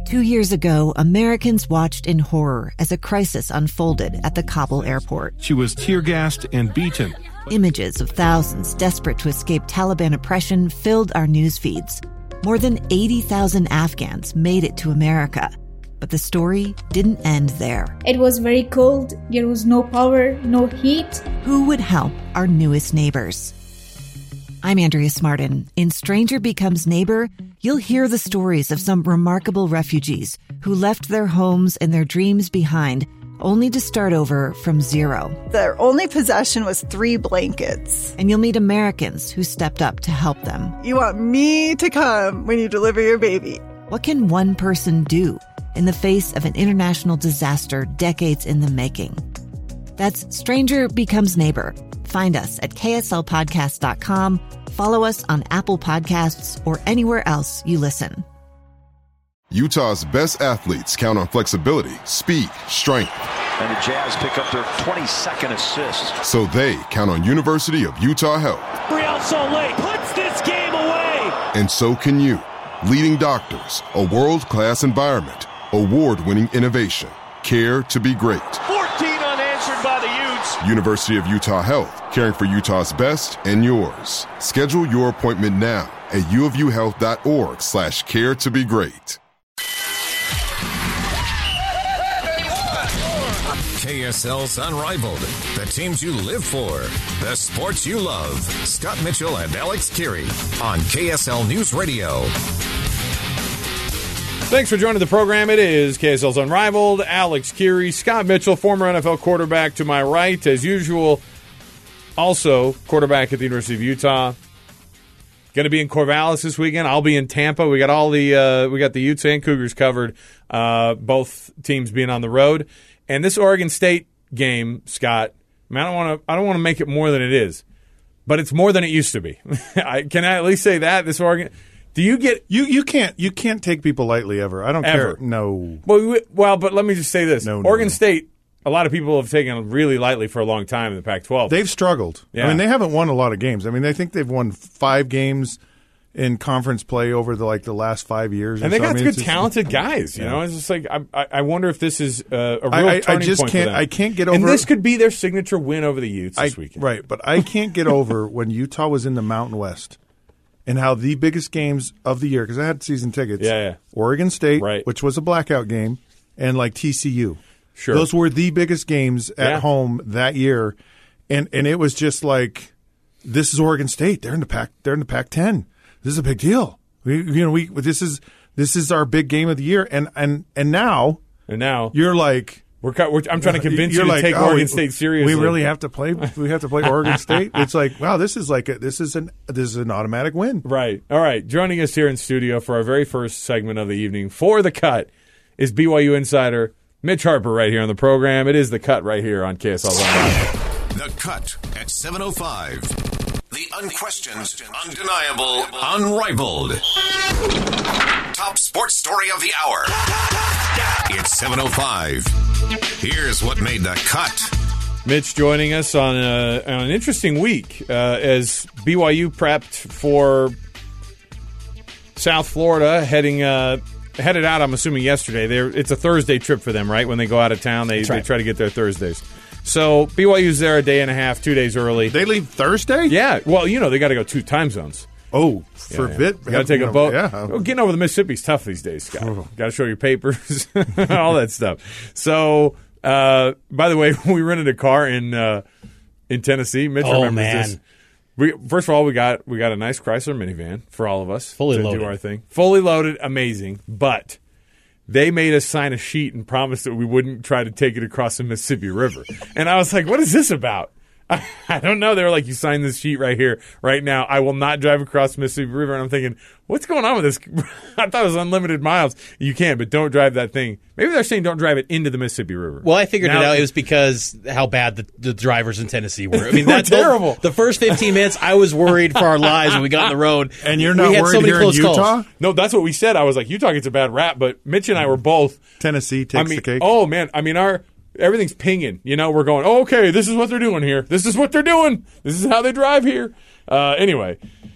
2 years ago, Americans watched in horror as a crisis unfolded at the Kabul airport. She was tear-gassed and beaten. Images of thousands desperate to escape Taliban oppression filled our news feeds. More than 80,000 Afghans made it to America. But the story didn't end there. It was very cold. There was no power, no heat. Who would help our newest neighbors? I'm Andrea Smartin. In Stranger Becomes Neighbor, you'll hear the stories of some remarkable refugees who left their homes and their dreams behind, only to start over from zero. Their only possession was 3 blankets. And you'll meet Americans who stepped up to help them. You want me to come when you deliver your baby. What can one person do in the face of an international disaster decades in the making? That's Stranger Becomes Neighbor. Find us at kslpodcast.com. Follow us on Apple Podcasts or anywhere else you listen. Utah's best athletes count on flexibility, speed, strength. And the Jazz pick up their 22nd assist. So they count on University of Utah Health. Real Salt Lake puts this game away. And so can you. Leading doctors, a world-class environment, award-winning innovation, care to be great. 14 unanswered by the Utes. University of Utah Health, caring for Utah's best and yours. Schedule your appointment now at uofuhealth.org/care to be great. KSL's Unrivaled. The teams you live for. The sports you love. Scott Mitchell and Alex Kirry on KSL News Radio. Thanks for joining the program. It is KSL's Unrivaled. Alex Kirry, Scott Mitchell, former NFL quarterback to my right, as usual. Also, quarterback at the University of Utah. Going to be in Corvallis this weekend. I'll be in Tampa. We got the Utes and Cougars covered. Both teams being on the road. And this Oregon State game, Scott, I don't want to make it more than it is, but it's more than it used to be. Can I at least say that this Oregon? Do you get you can't take people lightly ever. I don't ever. care. No. Well, but let me just say this: Oregon State. A lot of people have taken really lightly for a long time in the Pac-12. They've struggled. Yeah. I mean, they haven't won a lot of games. I mean, I think they've won 5 games in conference play over the last 5 years. And they got good, talented guys. You know, it's just like I wonder if this is a real turning point for them. I can't get over. And this could be their signature win over the Utes this weekend. Right, but I can't get over when Utah was in the Mountain West and how the biggest games of the year, because I had season tickets. Yeah. Oregon State, right, which was a blackout game, and like TCU. Sure. Those were the biggest games at home that year, and it was just like, this is Oregon State. They're in the Pac-10. This is a big deal. This is our big game of the year, and now you're like, I'm trying to convince you to take Oregon State seriously. We really have to play. We have to play Oregon State. It's like, wow, this is an automatic win. Right. All right. Joining us here in studio for our very first segment of the evening for The Cut is BYU insider Mitch Harper right here on the program. It is The Cut right here on KSL. The Cut at 7:05. The unquestioned, undeniable, unrivaled. Top sports story of the hour. It's 7:05. Here's what made The Cut. Mitch joining us on an interesting week as BYU prepped for South Florida, headed out, I'm assuming, yesterday. It's a Thursday trip for them, right? When they go out of town, they try to get there Thursdays. So BYU's there a day and a half, 2 days early. They leave Thursday? Yeah. Well, they got to go 2 time zones. Oh, for a bit? Got to take a boat. Yeah. Well, getting over the Mississippi is tough these days, Scott. Got to show your papers, all that stuff. So, by the way, we rented a car in Tennessee. Mitch remembers this. First of all, we got a nice Chrysler minivan for all of us to do our thing. Fully loaded, amazing. But they made us sign a sheet and promised that we wouldn't try to take it across the Mississippi River. And I was like, what is this about? I don't know. They were like, you sign this sheet right here, right now. I will not drive across the Mississippi River. And I'm thinking, what's going on with this? I thought it was unlimited miles. You can, but don't drive that thing. Maybe they're saying don't drive it into the Mississippi River. Well, I figured it out. It was because how bad the drivers in Tennessee were. I mean, that's terrible. The first 15 minutes, I was worried for our lives when we got on the road. And you're not worried here in Utah? Calls. No, that's what we said. I was like, Utah gets a bad rap, but Mitch and I were both. Tennessee takes the cake. Oh, man. I mean, everything's pinging. We're going, okay, this is what they're doing here. This is what they're doing. This is how they drive here. Anyway,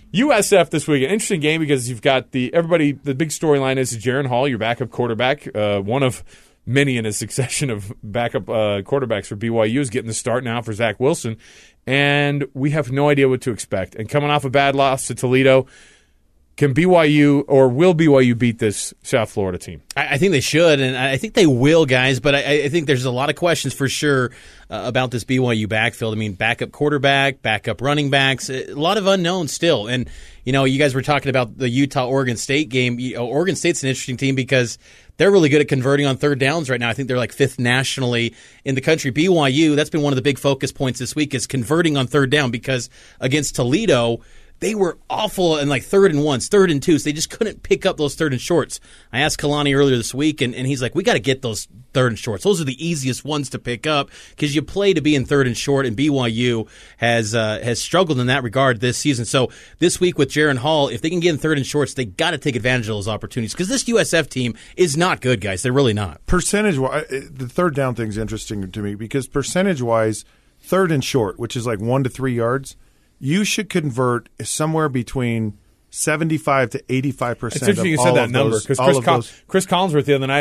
USF this week, an interesting game because you've got the big storyline is Jaren Hall, your backup quarterback, one of many in a succession of backup quarterbacks for BYU, is getting the start now for Zach Wilson, and we have no idea what to expect. And coming off a bad loss to Toledo, can BYU or will BYU beat this South Florida team? I think they should, and I think they will, guys. But I think there's a lot of questions for sure about this BYU backfield. I mean, backup quarterback, backup running backs, a lot of unknowns still. And, you guys were talking about the Utah-Oregon State game. Oregon State's an interesting team because they're really good at converting on third downs right now. I think they're like 5th nationally in the country. BYU, that's been one of the big focus points this week, is converting on third down because against Toledo, they were awful in like 3rd and 1s, 3rd and 2s. They just couldn't pick up those 3rd and shorts. I asked Kalani earlier this week, and he's like, we got to get those 3rd and shorts. Those are the easiest ones to pick up because you play to be in 3rd and short, and BYU has struggled in that regard this season. So this week with Jaren Hall, if they can get in 3rd and shorts, they got to take advantage of those opportunities because this USF team is not good, guys. They're really not. Percentage-wise, the third down thing is interesting to me because percentage-wise, 3rd and short, which is like 1 to 3 yards, you should convert somewhere between 75 to 85%. It's interesting you said that number because Chris Collinsworth the other night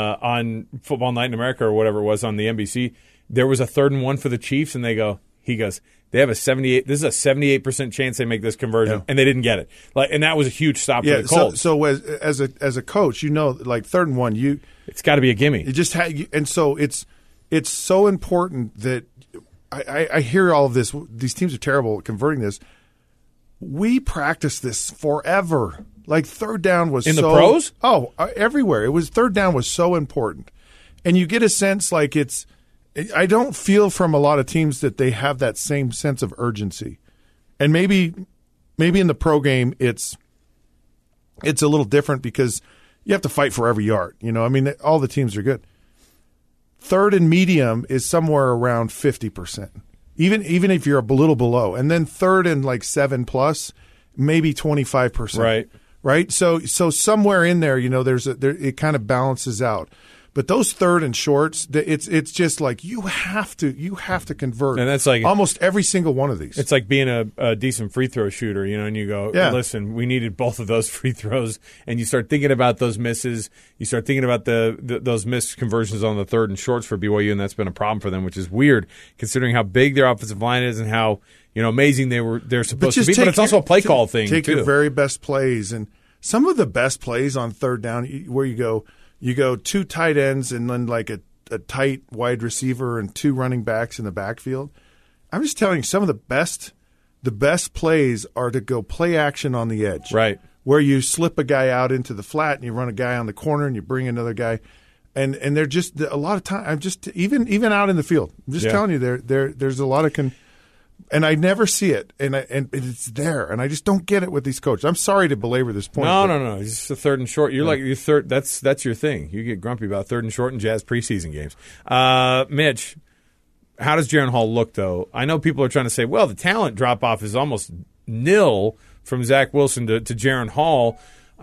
on Football Night in America or whatever it was on the NBC, there was a 3rd and 1 for the Chiefs, and he goes, they have a 78. This is a 78% chance they make this conversion, and they didn't get it. And that was a huge stop for the Colts. So as a coach, like 3rd and 1, it's got to be a gimme. You just and so it's so important that. I hear all of this. These teams are terrible at converting this. We practiced this forever. Like third down was in the pros? Oh, everywhere. It was third down was so important, and you get a sense like it's. I don't feel from a lot of teams that they have that same sense of urgency, and maybe in the pro game it's a little different because you have to fight for every yard. I mean, all the teams are good. 3rd and medium is somewhere around 50%, even if you're a little below. And then 3rd and like 7+, maybe 25%. Right. So somewhere in there, it kind of balances out. But those 3rd and shorts, it's just like you have to convert. And that's like almost every single one of these. It's like being a decent free throw shooter, and you go, listen, we needed both of those free throws, and you start thinking about those misses. You start thinking about those missed conversions on the 3rd and shorts for BYU, and that's been a problem for them, which is weird considering how big their offensive line is and how amazing they're supposed to be. But it's also a play call thing. Take too. Your very best plays, and some of the best plays on third down where you go 2 tight ends and then like a tight wide receiver and 2 running backs in the backfield. I'm just telling you, some of the best plays are to go play action on the edge. Right. Where you slip a guy out into the flat and you run a guy on the corner and you bring another guy. And they're just a lot of time. I'm just even out in the field. I'm just telling you, there's a lot of and I never see it, and it's there, and I just don't get it with these coaches. I'm sorry to belabor this point. No. It's just a 3rd and short. You're like your third. That's your thing. You get grumpy about 3rd and short in Jazz preseason games. Mitch, how does Jaren Hall look though? I know people are trying to say, well, the talent drop off is almost nil from Zach Wilson to Jaren Hall.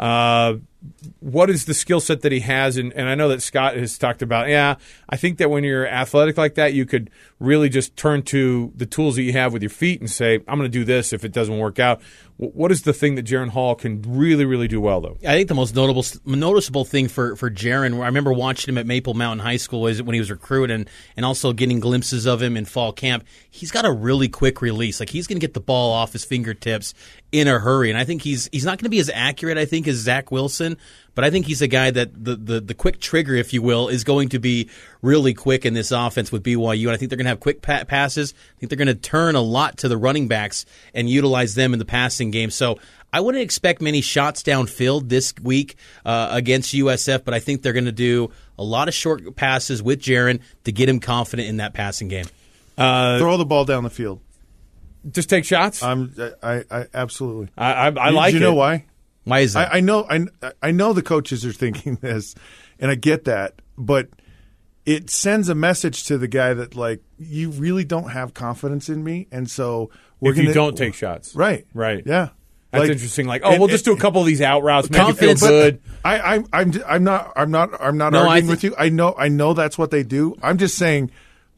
What is the skill set that he has? And I know that Scott has talked about, I think that when you're athletic like that, you could really just turn to the tools that you have with your feet and say, I'm going to do this if it doesn't work out. What is the thing that Jaren Hall can really, really do well, though? I think the most noticeable thing for Jaren, I remember watching him at Maple Mountain High School when he was recruited and also getting glimpses of him in fall camp. He's got a really quick release. Like, he's going to get the ball off his fingertips in a hurry. And I think he's not going to be as accurate, I think, as Zach Wilson. But I think he's a guy that the quick trigger, if you will, is going to be really quick in this offense with BYU. And I think they're going to have quick passes. I think they're going to turn a lot to the running backs and utilize them in the passing game. So I wouldn't expect many shots downfield this week against USF, but I think they're going to do a lot of short passes with Jaren to get him confident in that passing game. Throw the ball down the field. Just take shots? I absolutely. I like it. Do you know why? Why is that? I know the coaches are thinking this, and I get that, but it sends a message to the guy that, like, you really don't have confidence in me, and so if you don't take shots. Right. Yeah. That's interesting. Like, we'll just do a couple of these out routes, make you feel good. I'm not arguing with you. I know that's what they do. I'm just saying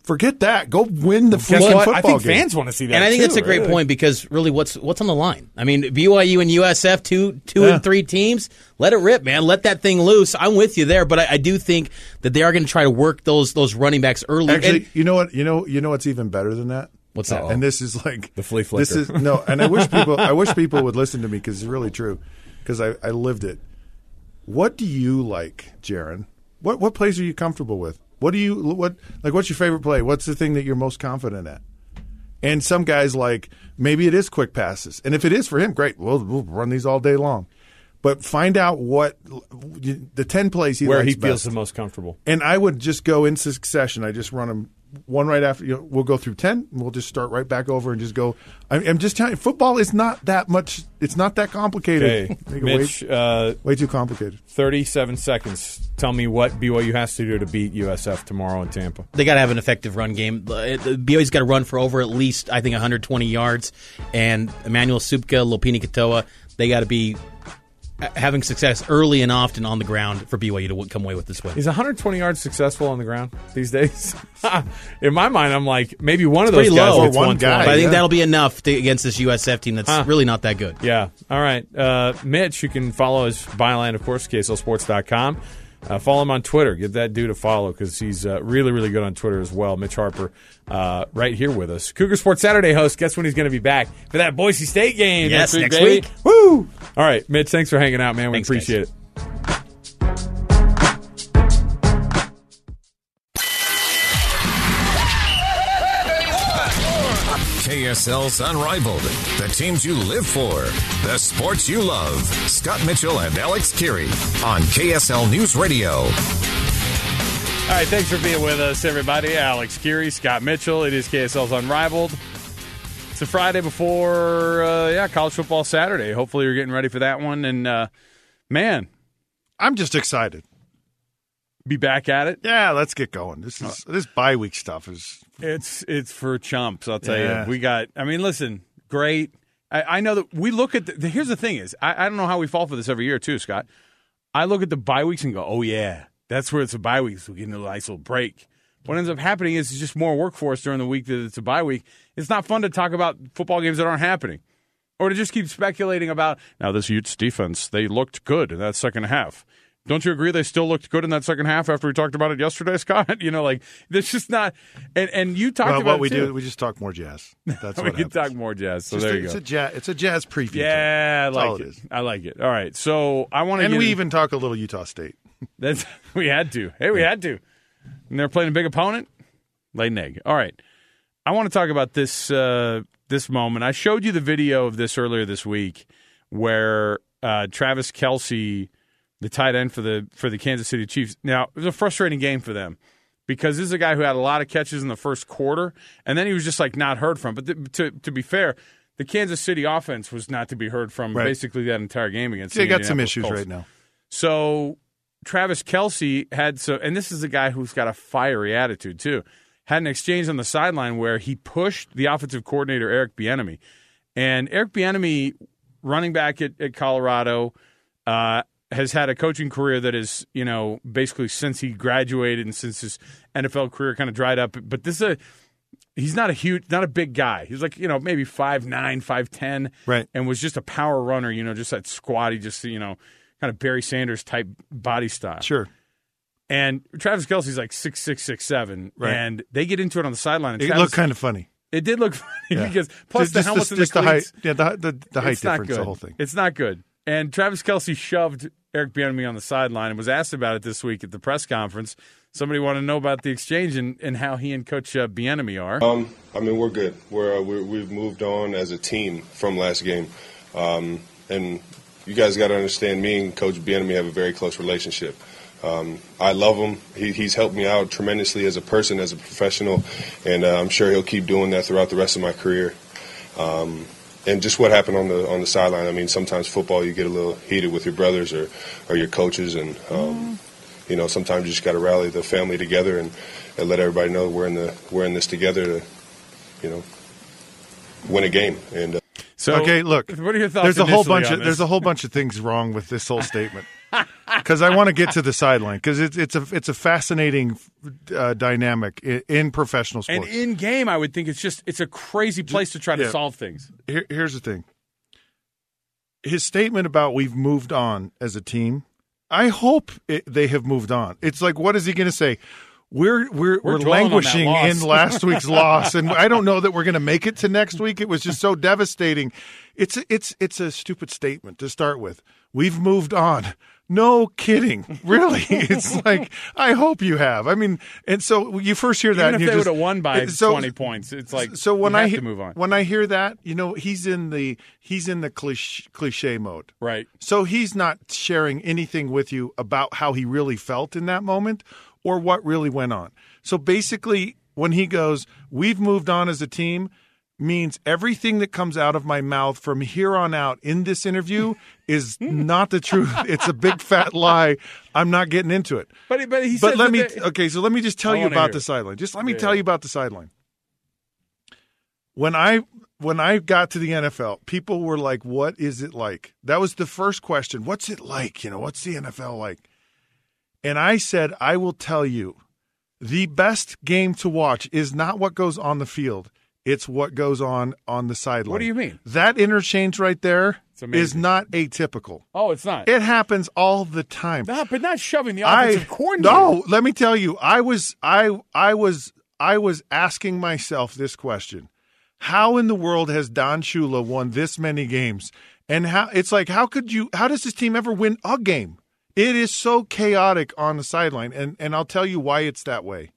Forget that. Go win the freaking football I think game. fans want to see that. And I think that's a great point because really, what's on the line? I mean, BYU and USF, two and three teams. Let it rip, man. Let that thing loose. I'm with you there, but I do think that they are going to try to work those running backs early. Actually, you know what? You know what's even better than that? What's that? And this is like the flea flicker. This is no, and I wish people would listen to me because it's really true because I lived it. What do you like, Jaron? What plays are you comfortable with? What's your favorite play? What's the thing that you're most confident at? And some guys like maybe it is quick passes, and if it is for him, great. We'll run these all day long. But find out what the 10 plays where likes he feels best. the most comfortable. And I would just go in succession. I just run them one right after. We'll go through 10. And we'll just start right back over and just go. I'm just telling you, football is not that much. It's not that complicated. Okay. Mitch, way too complicated. 37 seconds. Tell me what BYU has to do to beat USF tomorrow in Tampa. They got to have an effective run game. BYU's got to run for over at least, I think, 120 yards. And Emmanuel Supka, Lopini Katoa, they got to be having success early and often on the ground for BYU to come away with this win. Is 120 yards successful on the ground these days? In my mind, I'm like, maybe one of those guys low. gets one guy. But I think that'll be enough against this USF team that's really not that good. Yeah. All right. Mitch, you can follow his byline, of course, KSLSports.com. Follow him on Twitter. Get that dude a follow because he's really, really good on Twitter as well. Mitch Harper right here with us. Cougar Sports Saturday host. Guess when he's going to be back for that Boise State game? Yes, next week. Woo! All right, Mitch, thanks for hanging out, man. We appreciate it. KSL's Unrivaled. The teams you live for. The sports you love. Scott Mitchell and Alex Kirry on KSL News Radio. All right, thanks for being with us, everybody. Alex Kirry, Scott Mitchell. It is KSL's Unrivaled. It's a Friday before, college football Saturday. Hopefully you're getting ready for that one. And, man. I'm just excited. Be back at it? Yeah, let's get going. This bye week stuff is... It's for chumps, I'll tell you. We got, listen, great. I know that we look at here's the thing is, I don't know how we fall for this every year too, Scott. I look at the bye weeks and go, oh yeah, that's where it's a bye week, so we get a nice little break. What ends up happening is it's just more work for us during the week that it's a bye week. It's not fun to talk about football games that aren't happening. Or to just keep speculating about, now this Utes defense, they looked good in that second half. Don't you agree they still looked good in that second half after we talked about it yesterday, Scott? There's just not – and you talked about what we it too. do, we just talk more jazz. That's what we can talk more jazz, so there you go. It's a jazz preview. Yeah, I like it. I like it. All right, so I want to And we even talk a little Utah State. We had to. Hey, we had to. And they're playing a big opponent? Laid an egg. All right. I want to talk about this moment. I showed you the video of this earlier this week where Travis Kelce – the tight end for the Kansas City Chiefs. Now, it was a frustrating game for them because this is a guy who had a lot of catches in the first quarter, and then he was just not heard from. But to be fair, the Kansas City offense was not to be heard from basically that entire game against they got some issues Colts right now. So Travis Kelce and this is a guy who's got a fiery attitude too, had an exchange on the sideline where he pushed the offensive coordinator, Eric Bieniemy. And Eric Bieniemy, running back at Colorado, has had a coaching career that is, basically since he graduated and since his NFL career kind of dried up. But he's not a big guy. He's maybe 5'9", 5'10", right? And was just a power runner, just that squatty, just kind of Barry Sanders type body style. Sure. And Travis Kelce's 6'6", 6'7", right. And they get into it on the sideline. It looked kind of funny. It did look funny because plus the helmets and the cleats. The height difference, the whole thing. It's not good. And Travis Kelce shoved Eric Bieniemy on the sideline and was asked about it this week at the press conference. Somebody wanted to know about the exchange and how he and Coach Bieniemy are. We're good. We've moved on as a team from last game. And you guys got to understand, me and Coach Bieniemy have a very close relationship. I love him. He's helped me out tremendously as a person, as a professional, and I'm sure he'll keep doing that throughout the rest of my career. And just what happened on the sideline. Sometimes football, you get a little heated with your brothers or your coaches, and sometimes you just got to rally the family together and let everybody know we're in this together to, win a game. And so, okay, look. What are your thoughts? There's a whole bunch of things wrong with this whole statement. because I want to get to the sideline because it's a fascinating dynamic in professional sports. And in game, I would think it's a crazy place to try to solve things. Here's the thing. His statement about we've moved on as a team, I hope they have moved on. It's like, what is he going to say? We're languishing in last week's loss, and I don't know that we're going to make it to next week. It was just so devastating. It's a stupid statement to start with. We've moved on. No kidding. Really. It's like, I hope you have. I mean, and so you first hear that. Even if they would have won by 20 points, it's like, so when you have to move on. When I hear that, he's in the cliche mode. Right. So he's not sharing anything with you about how he really felt in that moment or what really went on. So basically, when he goes, we've moved on as a team, means everything that comes out of my mouth from here on out in this interview is not the truth. It's a big fat lie. I'm not getting into it. But he said. So let me just tell you about the sideline. Just let me tell you about the sideline. When I got to the NFL, people were like, "What is it like?" That was the first question. What's it like? What's the NFL like? And I said, I will tell you, the best game to watch is not what goes on the field. It's what goes on the sideline. What do you mean? That interchange right there is not atypical. Oh, it's not. It happens all the time. No, but not shoving the offensive coordinator. No, let me tell you, I was asking myself this question: how in the world has Don Shula won this many games? And how does this team ever win a game? It is so chaotic on the sideline, and I'll tell you why it's that way.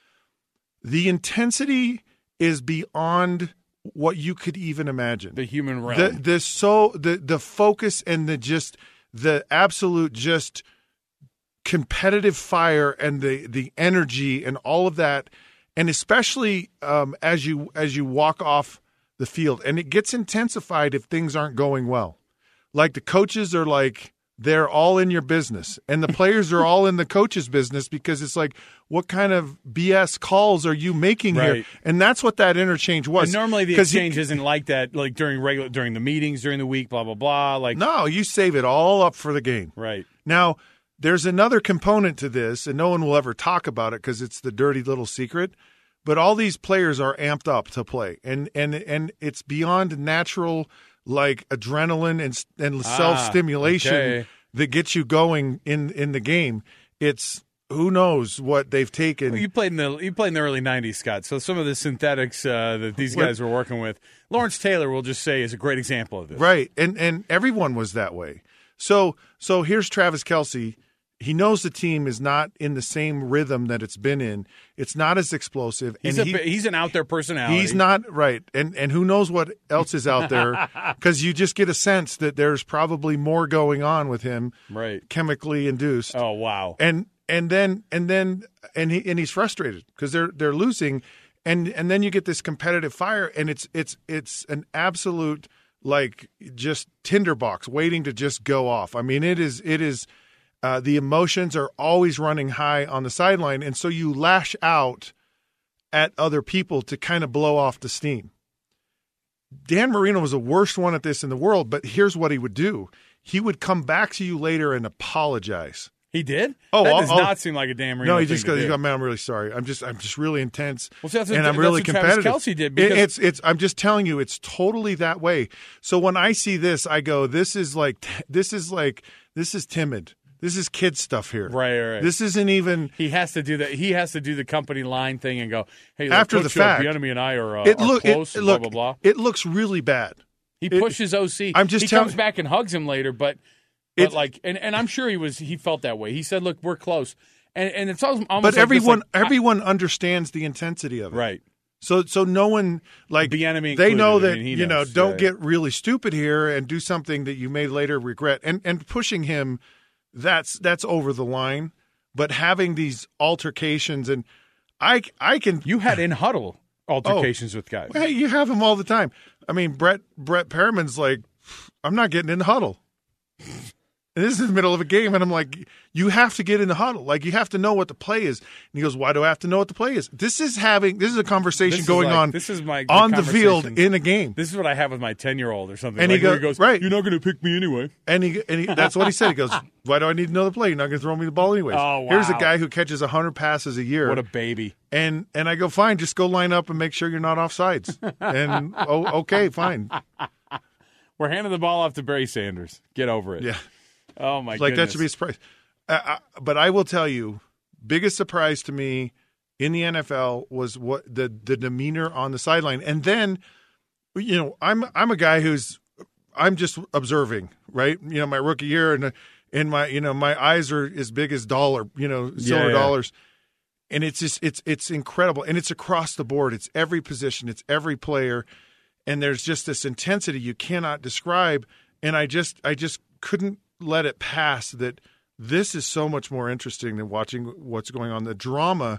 The intensity is beyond what you could even imagine. The human realm. The focus and the absolute just competitive fire and the energy and all of that, and especially as you walk off the field, and it gets intensified if things aren't going well. Like the coaches are like, they're all in your business, and the players are all in the coach's business because it's like, what kind of BS calls are you making here? And that's what that interchange was. And normally the exchange isn't like that, like during the meetings during the week, blah blah blah. Like, no, you save it all up for the game. Right. Now, there's another component to this, and no one will ever talk about it because it's the dirty little secret. But all these players are amped up to play, and it's beyond natural, like adrenaline and self-stimulation that gets you going in the game. It's who knows what they've taken. Well, you played in the early '90s, Scott. So some of the synthetics that these guys were working with, Lawrence Taylor, we'll just say, is a great example of this. Right, and everyone was that way. So here's Travis Kelce. He knows the team is not in the same rhythm that it's been in. It's not as explosive. He's an out there personality. He's not right, and who knows what else is out there? Because you just get a sense that there's probably more going on with him, right? Chemically induced. Oh wow! And he's frustrated because they're losing, and then you get this competitive fire, and it's an absolute like just tinderbox waiting to just go off. I mean, it is. The emotions are always running high on the sideline, and so you lash out at other people to kind of blow off the steam. Dan Marino was the worst one at this in the world, but here's what he would do. He would come back to you later and apologize. He did? Oh, that does not seem like a Dan Marino. No, he just goes, "Man, I'm really sorry. I'm just really intense, that's and I'm really competitive." Travis Kelce did. Because I'm just telling you, it's totally that way. So when I see this, I go, "This is timid. This is kid stuff here. Right. This isn't even." He has to do that. He has to do the company line thing and go, "Hey, after the fact, Bieniemy and I are close." Blah blah blah. It looks really bad. He pushes OC. He comes back and hugs him later, but I'm sure he felt that way. He said, "Look, we're close," and it's almost. But everyone understands the intensity of it, right? So no one Bieniemy they know that don't get really stupid here and do something that you may later regret. And pushing him. That's over the line, but having these altercations and I can. You had in huddle altercations with guys. Hey, you have them all the time. I mean, Brett Perriman's like, I'm not getting in the huddle. And this is in the middle of a game, and I'm like, you have to get in the huddle. Like, you have to know what the play is. And he goes, why do I have to know what the play is? This is a conversation going on on the field in a game. This is what I have with my 10-year-old or something. And like, he goes, right. You're not going to pick me anyway. And he that's what he said. He goes, why do I need to know the play? You're not going to throw me the ball anyways. Oh, wow. Here's a guy who catches 100 passes a year. What a baby. And I go, fine, just go line up and make sure you're not offsides. And, okay, fine. We're handing the ball off to Barry Sanders. Get over it. Yeah. Oh, my goodness. Like, that should be a surprise. But I will tell you, biggest surprise to me in the NFL was what the demeanor on the sideline. And then, I'm a guy I'm just observing, right? My rookie year and my eyes are as big as silver dollars. And it's just, it's incredible. And it's across the board. It's every position. It's every player. And there's just this intensity you cannot describe. And I just couldn't let it pass that this is so much more interesting than watching what's going on. The drama,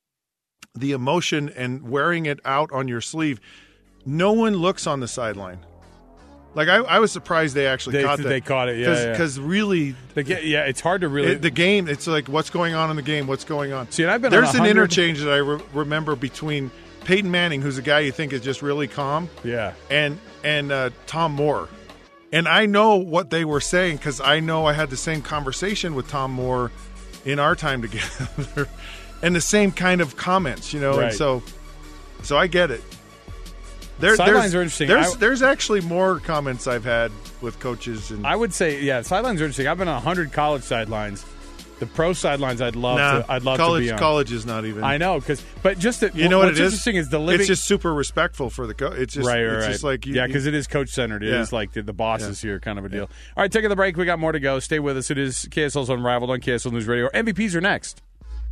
the emotion, and wearing it out on your sleeve. No one looks on the sideline. Like, I was surprised they actually caught that. They caught it, yeah. Because really, it's hard to really. The game, it's like, what's going on in the game? What's going on? See, and I've been There's an interchange that I remember between Peyton Manning, who's a guy you think is just really calm, and Tom Moore. And I know what they were saying because I know I had the same conversation with Tom Moore in our time together, and the same kind of comments, Right. And so I get it. Sidelines are interesting. There's actually more comments I've had with coaches, and I would say, sidelines are interesting. I've been on 100 college sidelines. The pro sidelines, I'd love to be on. College is not even. I know, but just that. What it is? Interesting is the living. It's just super respectful for the coach. It's just right. It's just like because it is coach centered. It is like the bosses here, kind of a deal. All right, taking the break. We got more to go. Stay with us. It is KSL's Unrivaled on KSL News Radio. MVPs are next.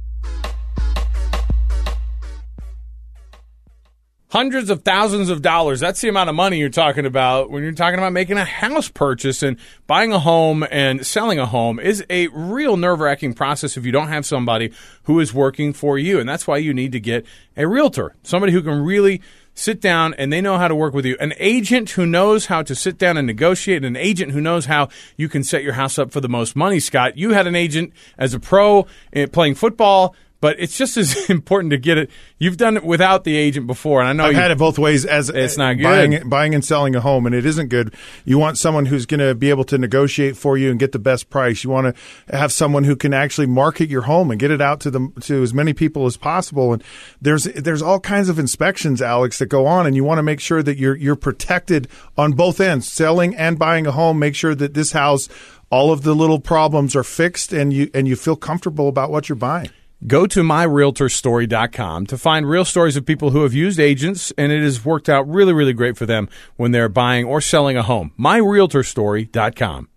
Hundreds of thousands of dollars. That's the amount of money you're talking about when you're talking about making a house purchase, and buying a home and selling a home is a real nerve-wracking process if you don't have somebody who is working for you. And that's why you need to get a realtor, somebody who can really sit down and they know how to work with you. An agent who knows how to sit down and negotiate, an agent who knows how you can set your house up for the most money. Scott, you had an agent as a pro playing football. But it's just as important to get it. You've done it without the agent before, and I know I've had it both ways. As it's not good. Buying and selling a home, and it isn't good. You want someone who's going to be able to negotiate for you and get the best price. You want to have someone who can actually market your home and get it out to as many people as possible. And there's all kinds of inspections, Alex, that go on, and you want to make sure that you're protected on both ends, selling and buying a home. Make sure that this house, all of the little problems are fixed, and you feel comfortable about what you're buying. Go to myrealtorstory.com to find real stories of people who have used agents, and it has worked out really, really great for them when they're buying or selling a home. myrealtorstory.com.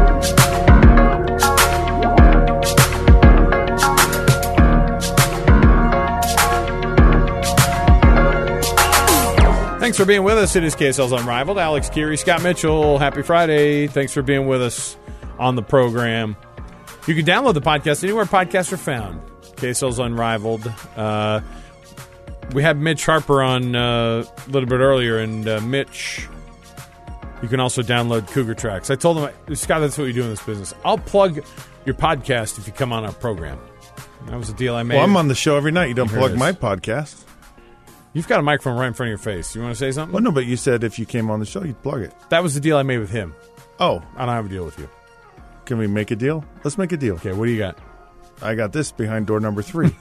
Thanks for being with us. It is KSL's Unrivaled. Alex Kirry, Scott Mitchell. Happy Friday. Thanks for being with us on the program. You can download the podcast anywhere podcasts are found. KSL's Unrivaled. We had Mitch Harper on a little bit earlier, and Mitch, you can also download Cougar Tracks. I told him, Scott, that's what you do in this business. I'll plug your podcast if you come on our program. That was a deal I made. Well, I'm on the show every night. You don't plug my podcast. You've got a microphone right in front of your face. You want to say something? Well, no, but you said if you came on the show, you'd plug it. That was the deal I made with him. Oh. I don't have a deal with you. Can we make a deal? Let's make a deal. Okay, what do you got? I got this behind door number 3.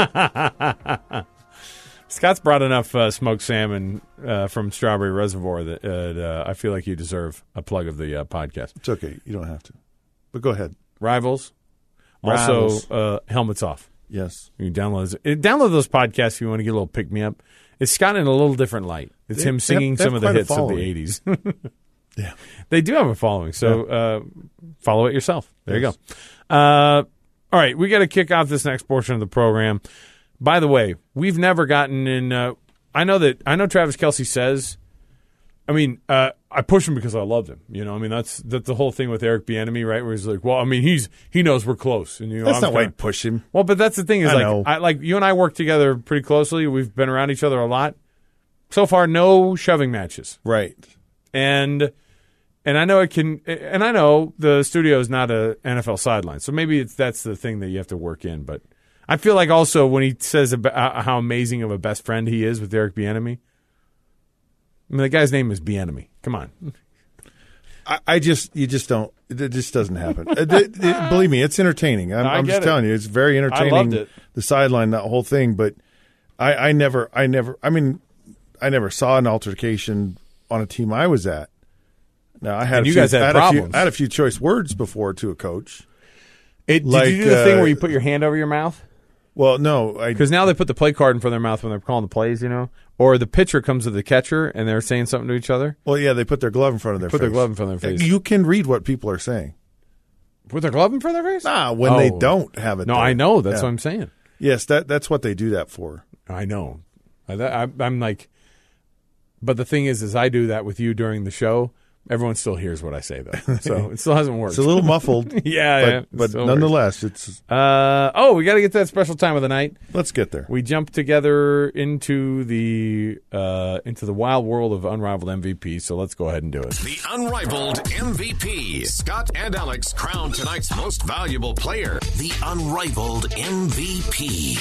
Scott's brought enough smoked salmon from Strawberry Reservoir that I feel like you deserve a plug of the podcast. It's okay. You don't have to. But go ahead. Rivals. Also, Helmets Off. Yes. You can download those podcasts if you want to get a little pick-me-up. It's Scott in a little different light. It's him singing some of the hits of the 80s. Yeah. They do have a following, so follow it yourself. There you go. All right, we got to kick off this next portion of the program. By the way, we've never gotten in. I know Travis Kelce says. I mean, I pushed him because I loved him. That's the whole thing with Eric Bieniemy, right? Where he's like, well, I mean, he knows we're close, and that's not why you push him. Well, but that's the thing is like you and I work together pretty closely. We've been around each other a lot. So far, no shoving matches, right? And And I know it can, and I know the studio is not a NFL sideline, so maybe that's the thing that you have to work in. But I feel like also when he says about how amazing of a best friend he is with Eric Bieniemy, I mean, the guy's name is Bieniemy. Come on. You just don't. It just doesn't happen. Believe me, it's entertaining. I'm just telling you, it's very entertaining. I loved it. The sideline, that whole thing. But I never saw an altercation on a team I was at. Now I had. You guys had problems. I had a few choice words before to a coach. Did you do the thing where you put your hand over your mouth? Well, no, because now they put the play card in front of their mouth when they're calling the plays, or the pitcher comes to the catcher and they're saying something to each other. Well, yeah, they put their glove in front of their face. Put their glove in front of their face. You can read what people are saying. Put their glove in front of their face? When they don't have it. No, there. I know. That's what I'm saying. Yes, that's what they do that for. I know. I'm like, but the thing is I do that with you during the show. Everyone still hears what I say, though, so it still hasn't worked. It's a little muffled, but nonetheless, it's. We got to get to that special time of the night. Let's get there. We jump together into the wild world of Unrivaled MVP. So let's go ahead and do it. The Unrivaled MVP. Scott and Alex crown tonight's most valuable player. The Unrivaled MVP.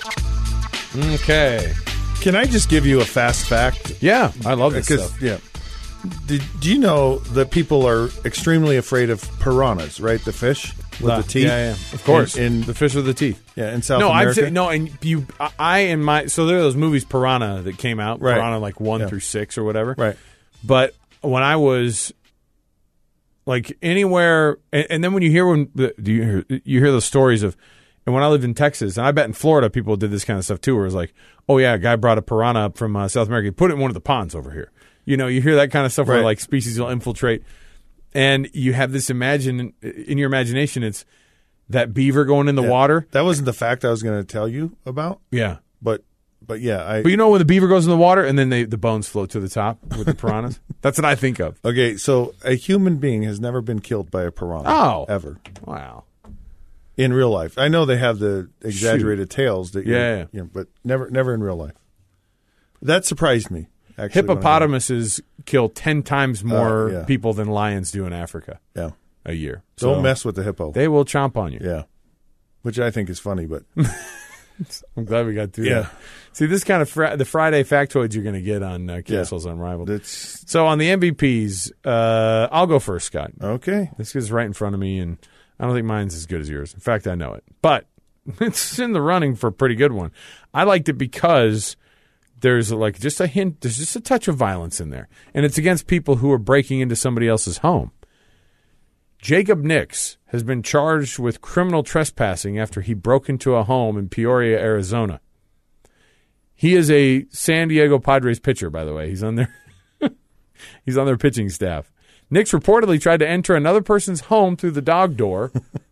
Okay. Can I just give you a fast fact? Yeah, I love this stuff. Yeah. Do you know that people are extremely afraid of piranhas, right? The fish with the teeth? Yeah, of course. In the fish with the teeth. Yeah, in South America. So there are those movies Piranha that came out, right. Piranha like 1 through 6 or whatever. Right. But when I was like anywhere, and then when you hear you hear those stories of, and when I lived in Texas, and I bet in Florida people did this kind of stuff too, where it was like, oh yeah, a guy brought a piranha up from South America, he put it in one of the ponds over here. You hear that kind of stuff where like species will infiltrate, and you have this in your imagination. It's that beaver going in the water. That wasn't the fact I was going to tell you about. Yeah, but yeah, But when the beaver goes in the water and then the bones float to the top with the piranhas. That's what I think of. Okay, so a human being has never been killed by a piranha. Oh, ever? Wow. In real life, I know they have the exaggerated tales that but never in real life. That surprised me. Actually, hippopotamuses kill 10 times more people than lions do in Africa. Yeah, a year. Don't mess with the hippo; they will chomp on you. Yeah, which I think is funny, but I'm glad we got through that. See, this kind of the Friday factoids you're going to get on KSL's Unrivaled. So on the MVPs, I'll go first, Scott. Okay, this is right in front of me, and I don't think mine's as good as yours. In fact, I know it, but it's in the running for a pretty good one. I liked it because there's like just a hint, there's just a touch of violence in there. And it's against people who are breaking into somebody else's home. Jacob Nix has been charged with criminal trespassing after he broke into a home in Peoria, Arizona. He is a San Diego Padres pitcher, by the way. He's on their pitching staff. Nix reportedly tried to enter another person's home through the dog door.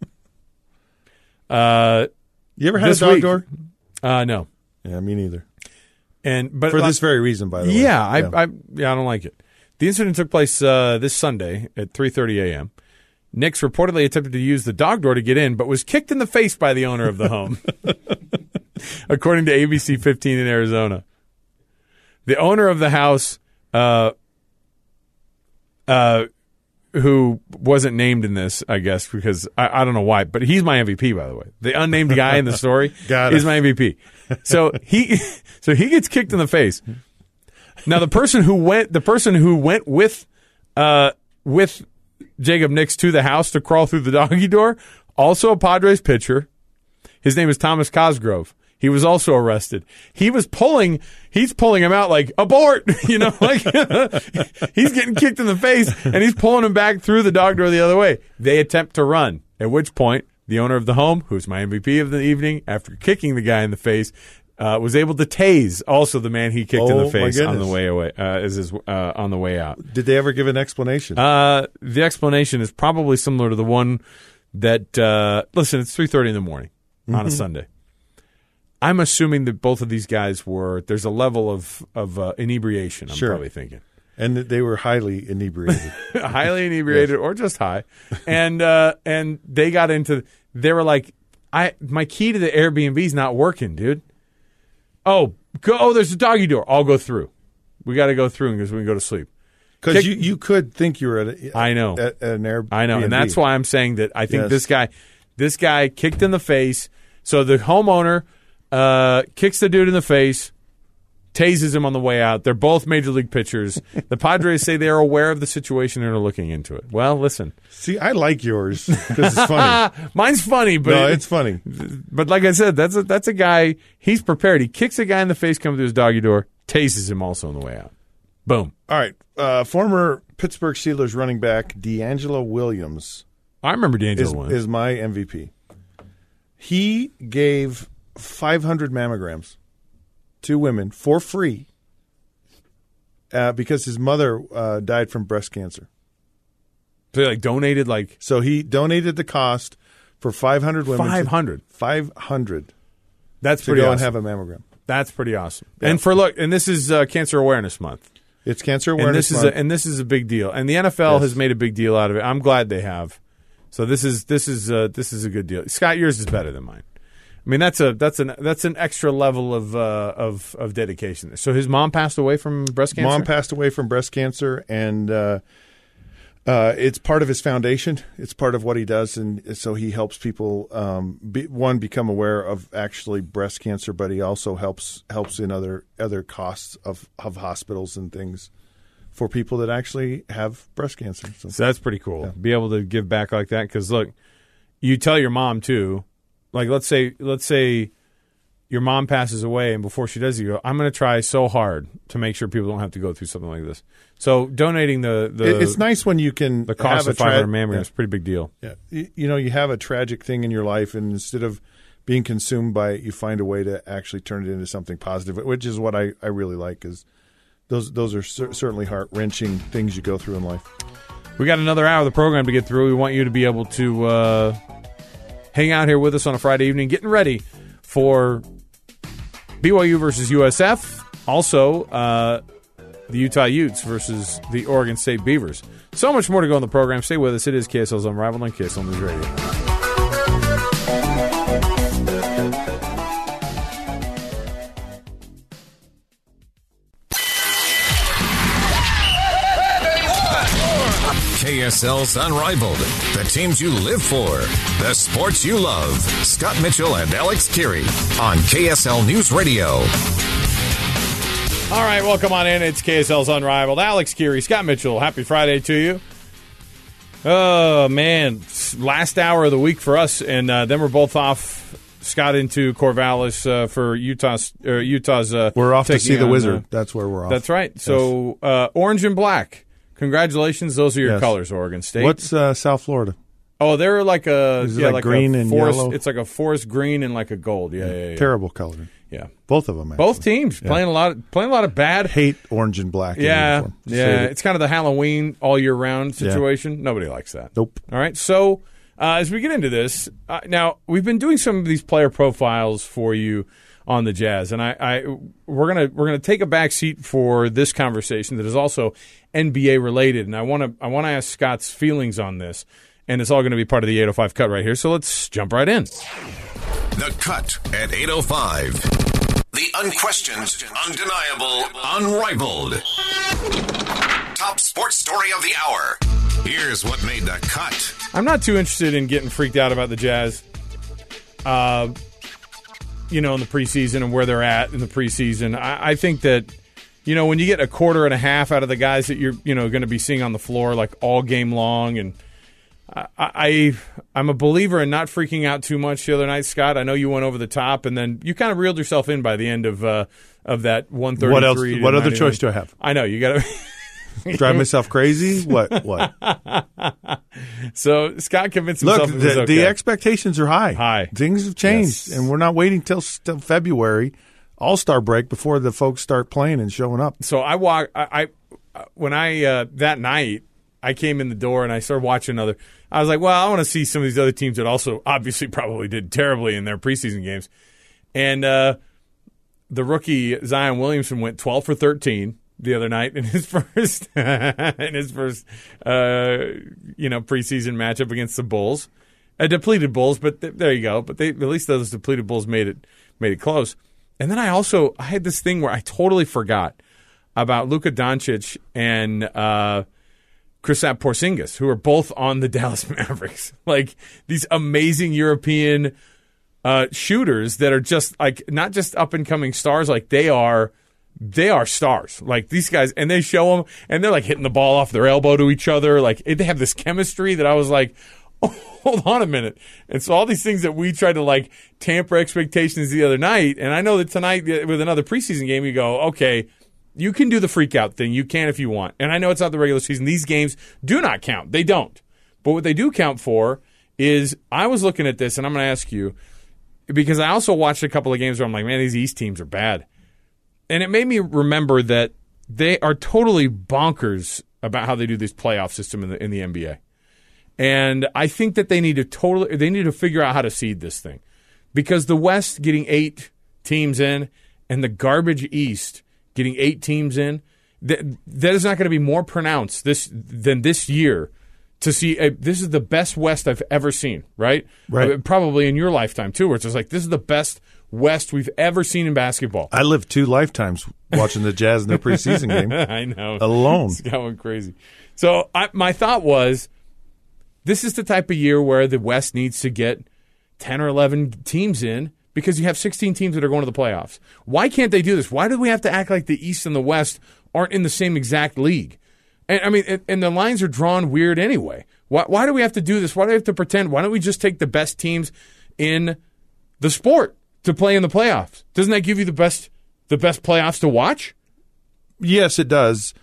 You ever had a dog door? No. Yeah, me neither. But for this very reason, by the way. Yeah, I don't like it. The incident took place this Sunday at 3:30 a.m. Nix reportedly attempted to use the dog door to get in, but was kicked in the face by the owner of the home, according to ABC 15 in Arizona. The owner of the house, who wasn't named in this, I guess, because I don't know why, but he's my MVP, by the way. The unnamed guy in the story is my MVP. So he gets kicked in the face. Now the person who went with Jacob Nix to the house to crawl through the doggy door, also a Padres pitcher. His name is Thomas Cosgrove. He was also arrested. He's pulling him out like, abort, like he's getting kicked in the face and he's pulling him back through the dog door the other way. They attempt to run, at which point the owner of the home, who's my MVP of the evening, after kicking the guy in the face, was able to tase also the man he kicked in the face on the way away, on the way out. Did they ever give an explanation? The explanation is probably similar to the one that, listen, it's 3:30 in the morning on a Sunday. I'm assuming that both of these guys there's a level of inebriation, I'm probably thinking. And that they were highly inebriated. Highly inebriated or just high. And they got they were like, my key to the Airbnb's not working, dude. Oh, there's a doggy door. I'll go through. We got to go through because we can go to sleep. Because you could think you were at an Airbnb. I know, and that's why I'm saying that I think this guy kicked in the face. So the homeowner kicks the dude in the face, tases him on the way out. They're both major league pitchers. The Padres say they are aware of the situation and are looking into it. Well, listen. See, I like yours because it's funny. Mine's funny, but no, it's funny. But like I said, that's a guy. He's prepared. He kicks a guy in the face coming through his doggy door, tases him also on the way out. Boom. All right. Former Pittsburgh Steelers running back DeAngelo Williams. I remember DeAngelo Williams. Is my MVP. He gave 500 mammograms to women for free because his mother died from breast cancer. So he donated So he donated the cost for 500 women. 500. That's to pretty go awesome. And have a mammogram. That's pretty awesome. Yeah. And this is Cancer Awareness Month. It's Cancer Awareness Month. And this is a big deal. And the NFL has made a big deal out of it. I'm glad they have. So this is a good deal. Scott, yours is better than mine. I mean, that's an extra level of dedication. So his mom passed away from breast cancer? Mom passed away from breast cancer, and it's part of his foundation. It's part of what he does, and so he helps people, become aware of actually breast cancer, but he also helps in other costs of hospitals and things for people that actually have breast cancer. So that's pretty cool. Yeah. Be able to give back like that, because, look, you tell your mom, too. Like, let's say your mom passes away, and before she does, you go, I'm going to try so hard to make sure people don't have to go through something like this. So donating the it's nice when you can the cost of 500 mammograms is a pretty big deal. Yeah, you have a tragic thing in your life, and instead of being consumed by it, you find a way to actually turn it into something positive, which is what I really like. Because those are certainly heart-wrenching things you go through in life. We got another hour of the program to get through. We want you to be able to hang out here with us on a Friday evening, getting ready for BYU versus USF. Also, the Utah Utes versus the Oregon State Beavers. So much more to go on the program. Stay with us. It is KSL's Unrivaled on KSL News Radio. KSL's Unrivaled. The teams you live for. The sports you love. Scott Mitchell and Alex Kirry on KSL News Radio. All right, welcome on in. It's KSL's Unrivaled. Alex Kirry, Scott Mitchell. Happy Friday to you. Oh, man. Last hour of the week for us, and then we're both off. Scott into Corvallis for Utah's. We're off to see the Wizard. That's where we're off. That's right. So orange and black. Congratulations. Those are your colors, Oregon State. What's South Florida? Oh, they're like like green and forest, yellow? It's like a forest green and like a gold. Yeah. Terrible coloring. Yeah. Both of them, actually. Both teams playing a lot of bad. Hate orange and black. Yeah. It's kind of the Halloween all year round situation. Yeah. Nobody likes that. Nope. All right. So as we get into this, now we've been doing some of these player profiles for you on the Jazz, and we're gonna take a back seat for this conversation that is also NBA related, and I want to ask Scott's feelings on this, and it's all going to be part of the 805 cut right here. So let's jump right in. The Cut at 805. The unquestioned, undeniable, unrivaled. Top sports story of the hour. Here's what made the cut. I'm not too interested in getting freaked out about the Jazz. In the preseason and where they're at in the preseason. I think that, when you get a quarter and a half out of the guys that you're, going to be seeing on the floor like all game long, and I'm a believer in not freaking out too much the other night, Scott. I know you went over the top, and then you kind of reeled yourself in by the end of that 133. What else? What other choice do I have? I know you got to. Drive myself crazy? What? So Scott convinced himself it was okay. The expectations are high. Things have changed, and we're not waiting till February, All-Star break, before the folks start playing and showing up. So that night, I came in the door and I started watching I was like, well, I want to see some of these other teams that also obviously probably did terribly in their preseason games. And the rookie Zion Williamson went 12 for 13. The other night in his first preseason matchup against the Bulls, depleted Bulls, but there you go. But at least those depleted Bulls made it close. And then I had this thing where I totally forgot. about Luka Doncic and Kristaps Porzingis, who are both on the Dallas Mavericks. Like these amazing European shooters that are just like not just up and coming stars, like they are stars. Like these guys, and they show them, and they're like hitting the ball off their elbow to each other. Like they have this chemistry that I was like, oh, hold on a minute. And so all these things that we tried to like tamper expectations the other night, and I know that tonight with another preseason game, you go, okay, you can do the freak out thing. You can if you want. And I know it's not the regular season. These games do not count. They don't. But what they do count for is I was looking at this, and I'm going to ask you, because I also watched a couple of games where I'm like, man, these East teams are bad. And it made me remember that they are totally bonkers about how they do this playoff system in the NBA. And I think that they need to figure out how to seed this thing. Because the West getting 8 teams in and the garbage East getting 8 teams in, that is not going to be more pronounced than this year. To see, this is the best West I've ever seen, right? Right. Probably in your lifetime, too, where it's just like, this is the best West we've ever seen in basketball. I lived 2 lifetimes watching the Jazz in their preseason game. I know. Alone. It's going crazy. So my thought was, this is the type of year where the West needs to get 10 or 11 teams in because you have 16 teams that are going to the playoffs. Why can't they do this? Why do we have to act like the East and the West aren't in the same exact league? And I mean, and the lines are drawn weird anyway. Why do we have to do this? Why do we have to pretend? Why don't we just take the best teams in the sport to play in the playoffs? Doesn't that give you the best playoffs to watch? Yes, it does.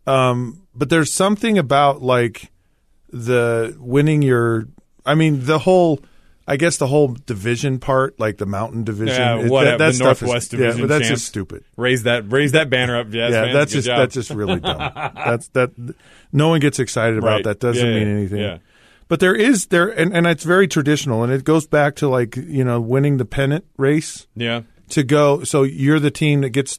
But there's something about like the winning your. I mean, the whole division part, like the Mountain Division, the Northwest Division. Yeah, but that's champs. just stupid. Raise that banner up, Jazz fans. That's just really dumb. That no one gets excited about. Right. That doesn't mean anything. Yeah. But there and it's very traditional, and it goes back to like winning the pennant race. Yeah. To go, so you're the team that gets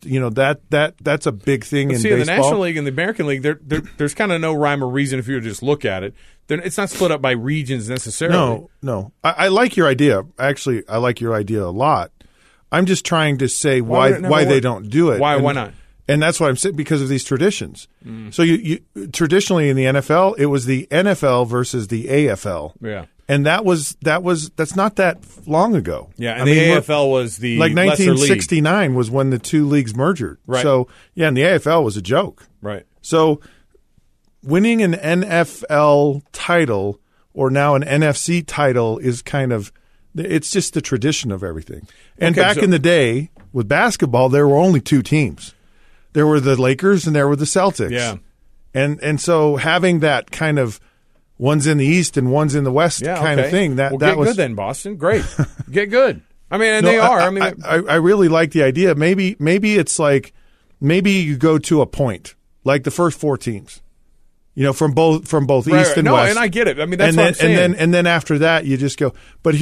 that's a big thing in baseball. In the National League and the American League, there's kind of no rhyme or reason if you just look at it. It's not split up by regions necessarily. No. I like your idea. Actually, I like your idea a lot. I'm just trying to say why they don't do it. Why not? And that's why I'm saying, because of these traditions. So you traditionally in the NFL, it was the NFL versus the AFL. Yeah. And that's not that long ago. Yeah, and the AFL was the like 1969 league. Was when the 2 leagues merged. Right. So yeah, and the AFL was a joke. Right. So winning an NFL title or now an NFC title is kind of it's just the tradition of everything. And back in the day with basketball, there were only 2 teams. There were the Lakers and there were the Celtics. Yeah. And so having that kind of one's in the East and one's in the West kind of thing. That get was good then, Boston. Great. Get good. I mean, and they are. I really like the idea. Maybe it's like maybe you go to a point like the first 4 teams, from both East and West. And I get it. I mean, that's what I'm saying. And then after that, you just go. But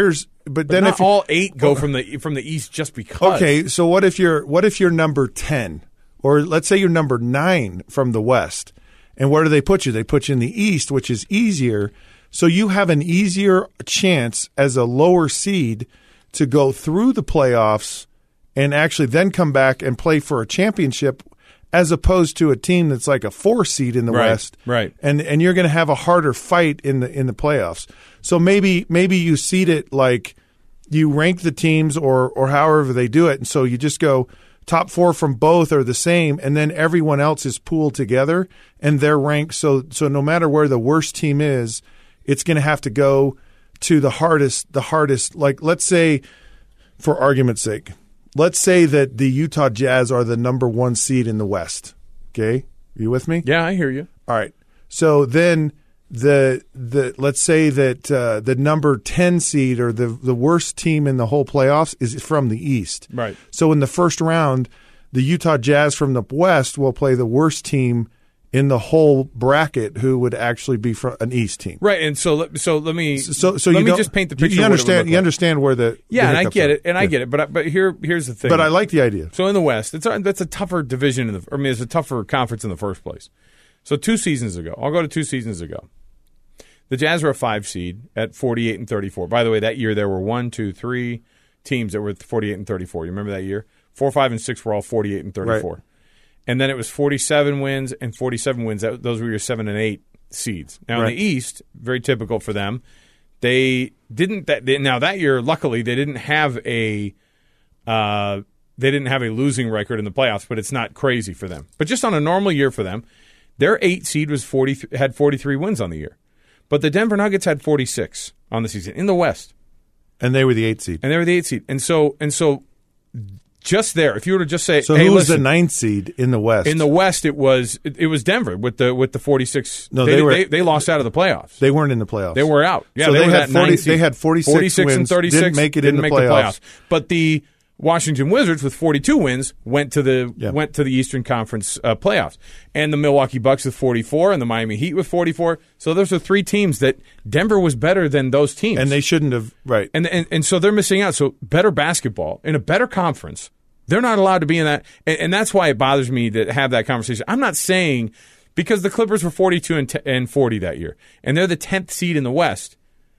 then not all 8 go from the East just because. Okay, so what if you're number 10, or let's say you're number 9 from the West? And where do they put you? They put you in the East, which is easier. So you have an easier chance as a lower seed to go through the playoffs and actually then come back and play for a championship, as opposed to a team that's like a 4 seed in the West. Right. And you're going to have a harder fight in the playoffs. So maybe you seed it like you rank the teams or however they do it. And so you just go top 4 from both are the same, and then everyone else is pooled together and they're ranked. So no matter where the worst team is, it's going to have to go to the hardest. Like, let's say, for argument's sake, let's say that the Utah Jazz are the number 1 seed in the West. Okay, are you with me? Yeah, I hear you. All right. So then the let's say that the number 10 seed or the worst team in the whole playoffs is from the East. Right. So in the first round, the Utah Jazz from the West will play the worst team in the whole bracket, who would actually be from an East team. Right. And so let me just paint the picture. You understand where the and I get it, I get it. But here's the thing. But I like the idea. So in the West, that's a tougher division. It's a tougher conference in the first place. So 2 seasons ago, I'll go to 2 seasons ago. The Jazz were a 5 seed at 48 and 34. By the way, that year there were 3 teams that were 48 and 34. You remember that year? 4, 5, and 6 were all 48 and 34. Right. and then it was 47 wins and 47 wins. Those were your 7 and 8 seeds. Now in the East, very typical for them. They didn't. Now that year, luckily, they didn't have a losing record in the playoffs, but it's not crazy for them. But just on a normal year for them, their 8 seed had 43 wins on the year, but the Denver Nuggets had 46 on the season in the West, and they were the 8 seed. And so. Just there, if you were to just say, so hey, who was listen, the 9th seed in the West? In the West, it was Denver with the 46. No, they lost out of the playoffs. They weren't in the playoffs. They were out. Yeah, so they had 46 wins, and 36. Didn't make it in the make playoffs. The playoffs. But the Washington Wizards with 42 wins went to the Eastern Conference playoffs, and the Milwaukee Bucks with 44, and the Miami Heat with 44. So those are 3 teams that Denver was better than those teams, and they shouldn't have. Right, and so they're missing out. So better basketball in a better conference. They're not allowed to be in that, and that's why it bothers me to have that conversation. I'm not saying because the Clippers were 42 and 40 that year, and they're the 10th seed in the West,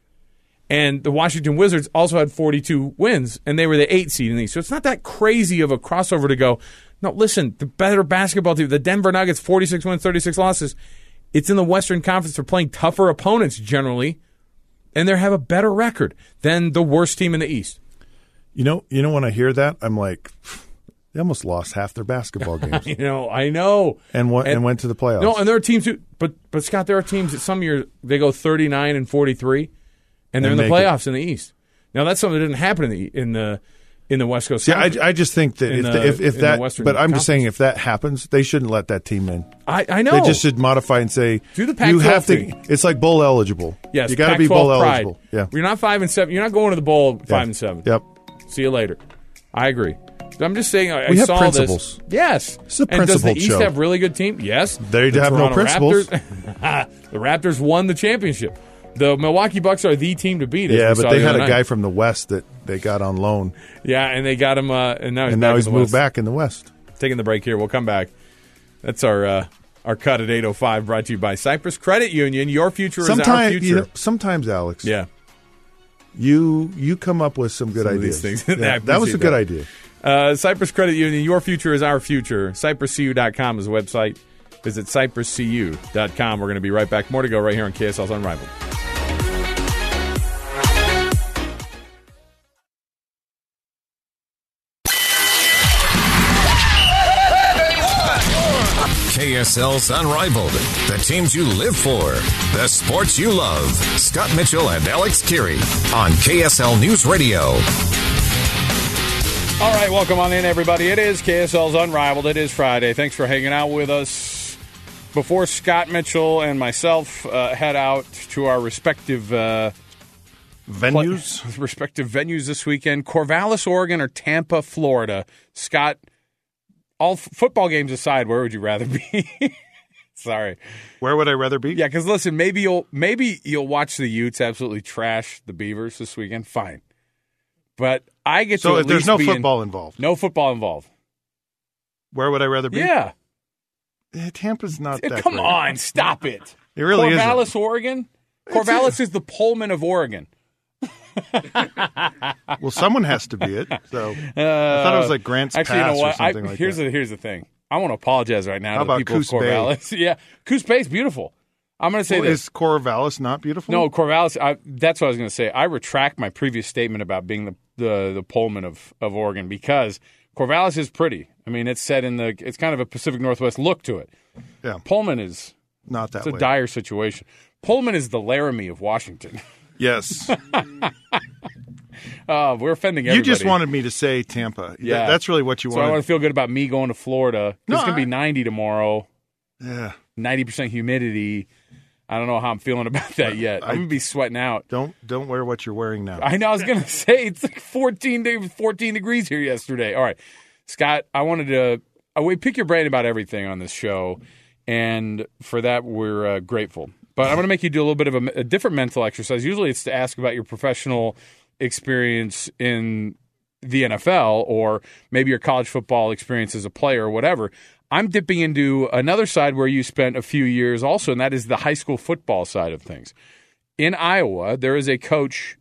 and the Washington Wizards also had 42 wins, and they were the 8th seed in the East. So it's not that crazy of a crossover to go, no, listen, the better basketball team, the Denver Nuggets, 46 wins, 36 losses, it's in the Western Conference. They're playing tougher opponents generally, and they have a better record than the worst team in the East. You know, when I hear that, I'm like, they almost lost half their basketball games. I know. And went to the playoffs. No, and there are teams who, but Scott, there are teams that some years they go 39 and 43, and they're in the playoffs in the East. Now that's something that didn't happen in the West Coast. Yeah, I just think that if that, but I'm just saying if that happens, they shouldn't let that team in. I know. They just should modify and say do the Pac-12 you have to. thing. It's like bowl eligible. Yes, you got to be bowl eligible. Yeah, you're not 5 and 7. You're not going to the bowl 5 and 7. Yep. See you later. I agree. I'm just saying. I we have saw principles. This. Yes. It's a principled show. And does the East have really good team? Yes. They have no principles. The Raptors won the championship. The Milwaukee Bucks are the team to beat. Yeah, but they had a guy from the West that they got on loan. Yeah, and they got him, and now he's moved back in the West. Taking the break here. We'll come back. That's our cut at 8:05, brought to you by Cyprus Credit Union. Your future is our future. Sometimes, Alex. Yeah. You come up with some good ideas. These things. Yeah, that was a good idea. Cyprus Credit Union, your future is our future. CyprusCU.com is the website. Visit CyprusCU.com. We're going to be right back. More to go right here on KSL's Unrivaled. KSL's Unrivaled. The teams you live for. The sports you love. Scott Mitchell and Alex Kirry on KSL News Radio. All right, welcome on in, everybody. It is KSL's Unrivaled. It is Friday. Thanks for hanging out with us. Before Scott Mitchell and myself head out to our respective venues this weekend, Corvallis, Oregon, or Tampa, Florida. Scott, all football games aside, where would you rather be? Sorry. Where would I rather be? Yeah, because listen, maybe you'll watch the Utes absolutely trash the Beavers this weekend. Fine. But I get to at least there's no football involved. No football involved. Where would I rather be? Yeah. Tampa's not that Come great. on, stop it. It really is. Corvallis, Oregon? Corvallis is the Pullman of Oregon. Well, someone has to be it. So I thought it was like Grants Pass you know what? or something like that. Here's the thing. I want to apologize right now How to the about people Coos of Corvallis. Bay? Yeah, Coos Bay is beautiful. I'm going to say this. Is Corvallis not beautiful? No, Corvallis, that's what I was going to say. I retract my previous statement about being the Pullman of Oregon because Corvallis is pretty. I mean, it's set in it's kind of a Pacific Northwest look to it. Yeah. Pullman is not that it's way. A dire situation. Pullman is the Laramie of Washington. Yes. We're offending everybody. You just wanted me to say Tampa. Yeah. That's really what you wanted. So I want to feel good about me going to Florida. It's going to be 90 tomorrow. Yeah. 90% humidity. I don't know how I'm feeling about that yet. I'm going to be sweating out. Don't wear what you're wearing now. I know. I was going to say it's like 14 degrees here yesterday. All right. Scott, I wanted to pick your brain about everything on this show, and for that we're grateful. But I'm going to make you do a little bit of a different mental exercise. Usually it's to ask about your professional experience in the NFL or maybe your college football experience as a player or whatever. I'm dipping into another side where you spent a few years also, and that is the high school football side of things. In Iowa, there is a coach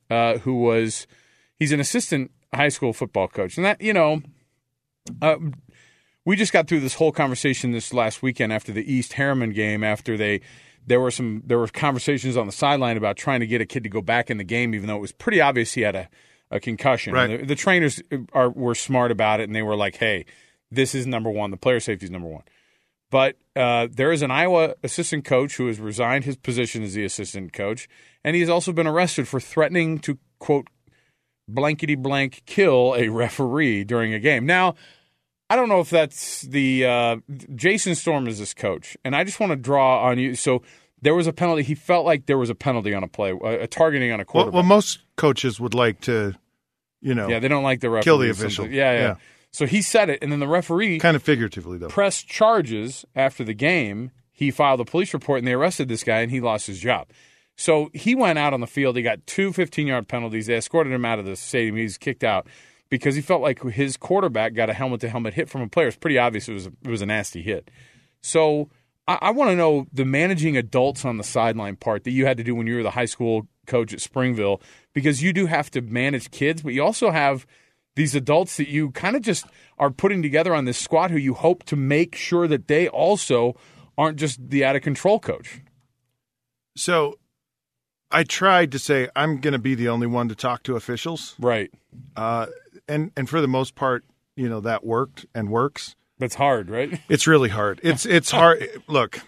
he's an assistant high school football coach. And that, we just got through this whole conversation this last weekend after the East Harriman game. After there were conversations on the sideline about trying to get a kid to go back in the game, even though it was pretty obvious he had a concussion. Right. The trainers were smart about it, and they were like, "Hey, this is number one. The player safety is number one." But there is an Iowa assistant coach who has resigned his position as the assistant coach, and he has also been arrested for threatening to, quote, blankety blank kill a referee during a game. Now, I don't know if that's the Jason Storm is this coach, and I just want to draw on you. So there was a penalty. He felt like there was a penalty on a play, a targeting on a quarterback. Well, most coaches would like to, they don't like the referee. Kill the official. Yeah. So he said it, and then the referee kind of figuratively though pressed charges after the game. He filed a police report, and they arrested this guy, and he lost his job. So he went out on the field. He got 2 15-yard penalties. They escorted him out of the stadium. He was kicked out because he felt like his quarterback got a helmet-to-helmet hit from a player. It's pretty obvious it was a nasty hit. So I want to know the managing adults on the sideline part that you had to do when you were the high school coach at Springville, because you do have to manage kids, but you also have these adults that you kind of just are putting together on this squad who you hope to make sure that they also aren't just the out-of-control coach. So I tried to say I'm going to be the only one to talk to officials. Right. And for the most part, that worked and works. That's hard, right? It's really hard. It's hard. Look,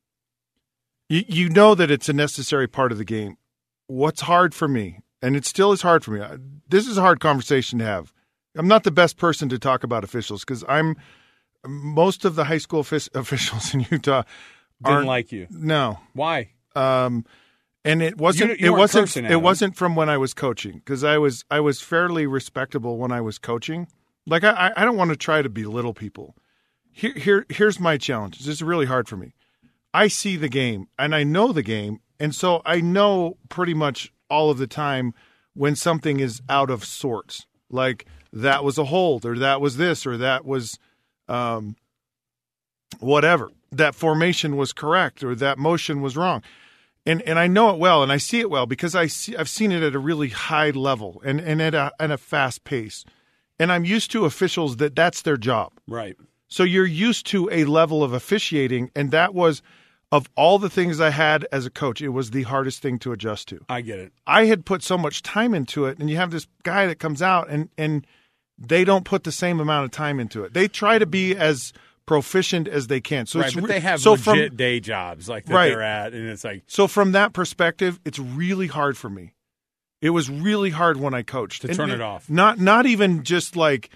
you know that it's a necessary part of the game. What's hard for me, and it still is hard for me, this is a hard conversation to have. I'm not the best person to talk about officials because most of the high school officials in Utah didn't like you. No. Why? And it wasn't. It wasn't from when I was coaching, because I was fairly respectable when I was coaching. Like I don't want to try to belittle people. Here's my challenge. This is really hard for me. I see the game and I know the game, and so I know pretty much all of the time when something is out of sorts. Like that was a hold, or that was this, or that was whatever. That formation was correct, or that motion was wrong. And I know it well, and I see it well because I've seen it at a really high level and at a fast pace. And I'm used to officials that's their job. Right. So you're used to a level of officiating, and that was, of all the things I had as a coach, it was the hardest thing to adjust to. I get it. I had put so much time into it, and you have this guy that comes out, and they don't put the same amount of time into it. They try to be as proficient as they can. So right, but they have legit day jobs like that they're at, and it's like. So from that perspective, it's really hard for me. It was really hard when I coached to turn it off. Not even just like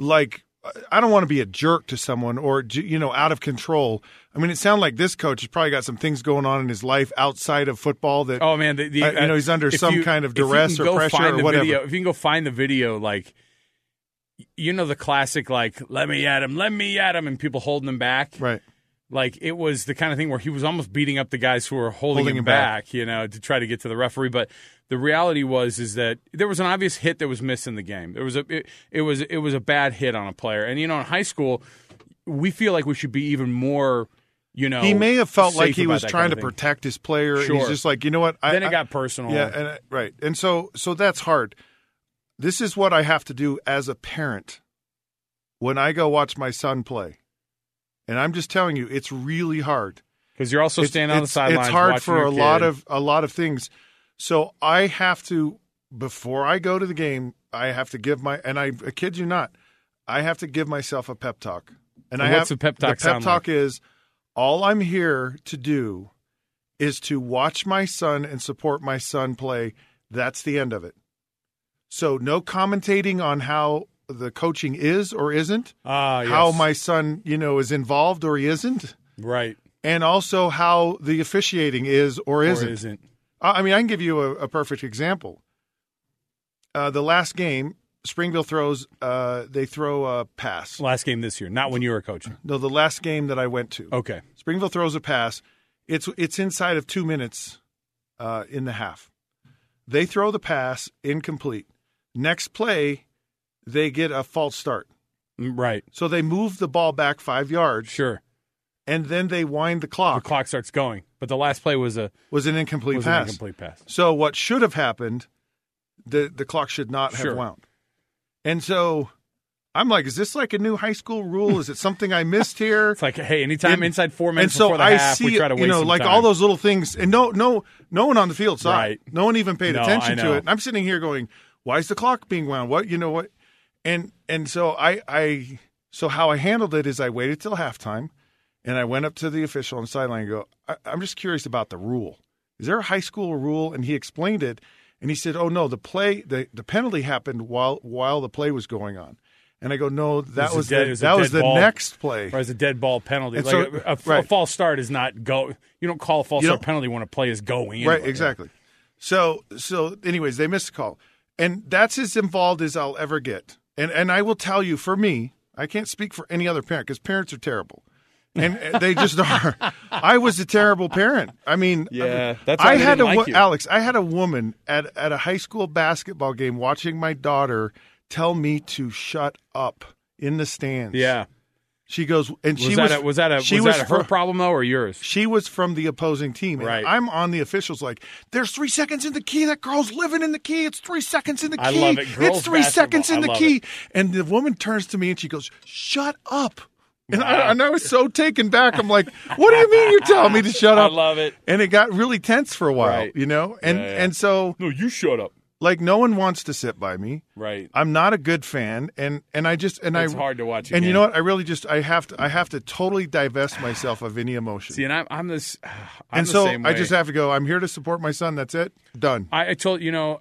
I don't want to be a jerk to someone or out of control. I mean, it sounded like this coach has probably got some things going on in his life outside of football that. Oh man, he's under some kind of duress or pressure or whatever. If you can go find the video, like. The classic, like, let me at him, and people holding him back. Right. Like, it was the kind of thing where he was almost beating up the guys who were holding him back, to try to get to the referee. But the reality is that there was an obvious hit that was missed in the game. There was it was a bad hit on a player. And, in high school, we feel like we should be even more, He may have felt like he was trying to thing. protect his player. Sure. And he's just like, you know what? Then it got personal. Yeah, right. And so that's hard. This is what I have to do as a parent when I go watch my son play. And I'm just telling you, it's really hard. Because you're also standing on the sidelines. It's hard for a lot of things. So I have to, before I go to the game, I have to give I kid you not, I have to give myself a pep talk. And what's the pep talk sound like? The pep talk is, all I'm here to do is to watch my son and support my son play. That's the end of it. So no commentating on how the coaching is or isn't, yes. How my son, is involved or he isn't. Right. And also how the officiating is or isn't. I mean, I can give you a perfect example. The last game, Springville they throw a pass. Last game this year, not when you were coaching. No, the last game that I went to. Okay. Springville throws a pass. It's inside of 2 minutes in the half. They throw the pass incomplete. Next play, they get a false start. Right. So they move the ball back 5 yards. Sure. And then they wind the clock. The clock starts going. But the last play was an incomplete pass. So what should have happened, the clock should not have wound. And so I'm like, is this like a new high school rule? Is it something I missed here? It's like, hey, anytime inside 4 minutes and so before the I half, see we try to waste some like time. all those little things, and no one on the field saw Right. it. No one even paid No, attention I to know. it. And I'm sitting here going, why is the clock being wound? What what? And so so how I handled it is I waited till halftime, and I went up to the official on the sideline and go, I'm just curious about the rule. Is there a high school rule? And he explained it, and he said, oh no, the penalty happened while the play was going on. And I go, no, that was the next play. Or as a dead ball penalty. And Like so- a false start is not go. You don't call a false start penalty when a play is going. Right, anyway. exactly. So anyways, they missed the call. And that's as involved as I'll ever get. And I will tell you, for me, I can't speak for any other parent because parents are terrible. And they just are. I was a terrible parent. I mean, yeah, that's why they didn't like you. Alex, I had a woman at a high school basketball game watching my daughter tell me to shut up in the stands. Yeah. She goes, and was that her problem though, or yours? She was from the opposing team. And right. I'm on the officials like, there's 3 seconds in the key. That girl's living in the key. It's 3 seconds in the key. I love it. Girls it's 3 seconds in the basketball. I key. love it. And the woman turns to me and she goes, shut up. And, Wow. I was so taken back. I'm like, what do you mean you're telling me to shut up? I love it. And it got really tense for a while, Right. you know? And Yeah. and so No, you shut up. like no one wants to sit by me. Right. I'm not a good fan, and It's hard to watch. And you know what? I really just I have to totally divest myself of any emotion. See, and I'm the same way. I just have to go. I'm here to support my son. That's it. Done. I told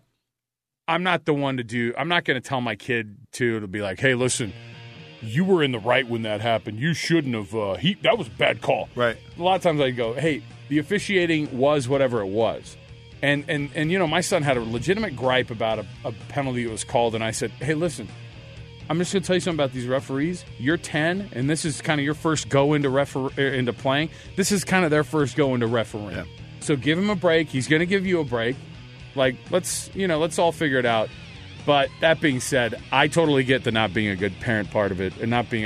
I'm not the one to do. I'm not going to tell my kid to be like, hey, listen, you were in the right when that happened. You shouldn't have. That was a bad call. Right. A lot of times I go, hey, the officiating was whatever it was. And my son had a legitimate gripe about a penalty that was called, and I said, hey, listen, I'm just going to tell you something about these referees. You're 10, and this is kind of your first go into playing. This is kind of their first go into refereeing. Yeah. So give him a break. He's going to give you a break. Like, let's all figure it out. But that being said, I totally get the not being a good parent part of it, and not being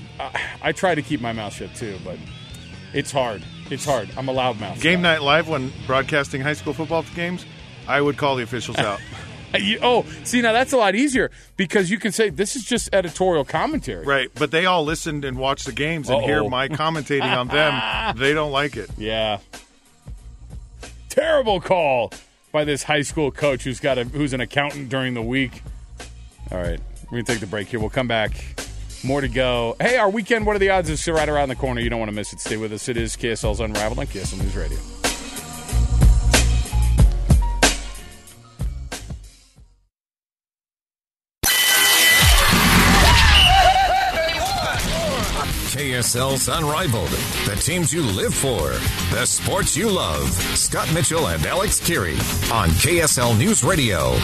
I try to keep my mouth shut too, but it's hard. It's hard. I'm a loudmouth. Game night live when broadcasting high school football games, I would call the officials out. See, now that's a lot easier because you can say this is just editorial commentary. Right, but they all listened and watched the games and hear my commentating on them. They don't like it. Yeah. Terrible call by this high school coach who's an accountant during the week. All right, we're going to take the break here. We'll come back. More to go. Hey, our weekend, what are the odds? Is right around the corner. You don't want to miss it. Stay with us. It is KSL's Unrivaled on KSL News Radio. KSL's Unrivaled. The teams you live for. The sports you love. Scott Mitchell and Alex Keary on KSL News Radio.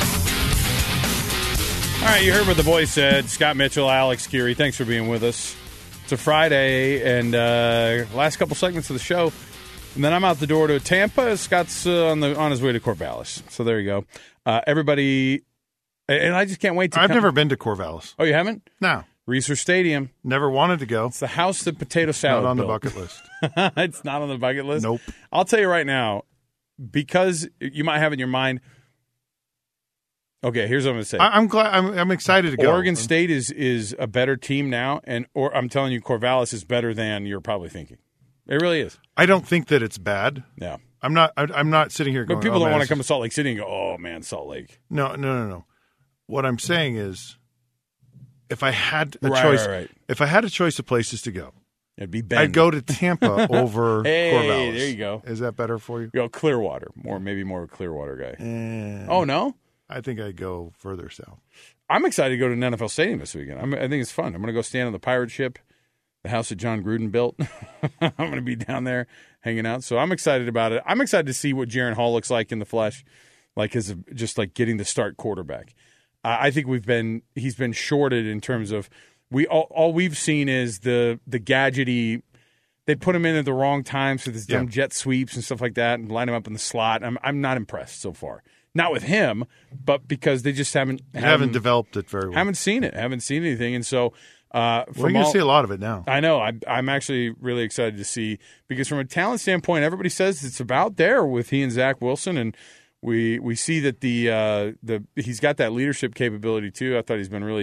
All right, you heard what the boys said. Scott Mitchell, Alex Keary, thanks for being with us. It's a Friday, and last couple segments of the show, and then I'm out the door to Tampa. Scott's on his way to Corvallis. So there you go. Everybody, and I just can't wait to I've never been to Corvallis. Oh, you haven't? No. Reser Stadium. Never wanted to go. It's the house that potato salad Not on built. the bucket list. It's not on the bucket list? Nope. I'll tell you right now, because you might have in your mind, okay, here's what I'm going to say. I'm glad. I'm excited to go. Oregon State is a better team now, or I'm telling you, Corvallis is better than you're probably thinking. It really is. I don't think that it's bad. Yeah. I'm not sitting here going, but people don't man, want to come to Salt Lake City and go, oh, man, Salt Lake. No. What I'm saying is, if I had a choice, if I had a choice of places to go, it'd be Bend. I'd go to Tampa over hey, Corvallis. There you go. Is that better for you? You go Clearwater, maybe more of a Clearwater guy. Oh no, I think I'd go further south. I'm excited to go to an NFL stadium this weekend. I think it's fun. I'm going to go stand on the pirate ship, the house that John Gruden built. I'm going to be down there hanging out. So I'm excited about it. I'm excited to see what Jaren Hall looks like in the flesh, like as just like getting the start quarterback. I think he's been shorted in terms of all we've seen is the gadgety. They put him in at the wrong times with his dumb jet sweeps and stuff like that, and line him up in the slot. I'm not impressed so far. Not with him, but because they just haven't developed it very well. Haven't seen anything, and so we're going to see a lot of it now. I know. I'm actually really excited to see, because from a talent standpoint, everybody says it's about there with he and Zach Wilson, and we see that the he's got that leadership capability too. I thought he's been really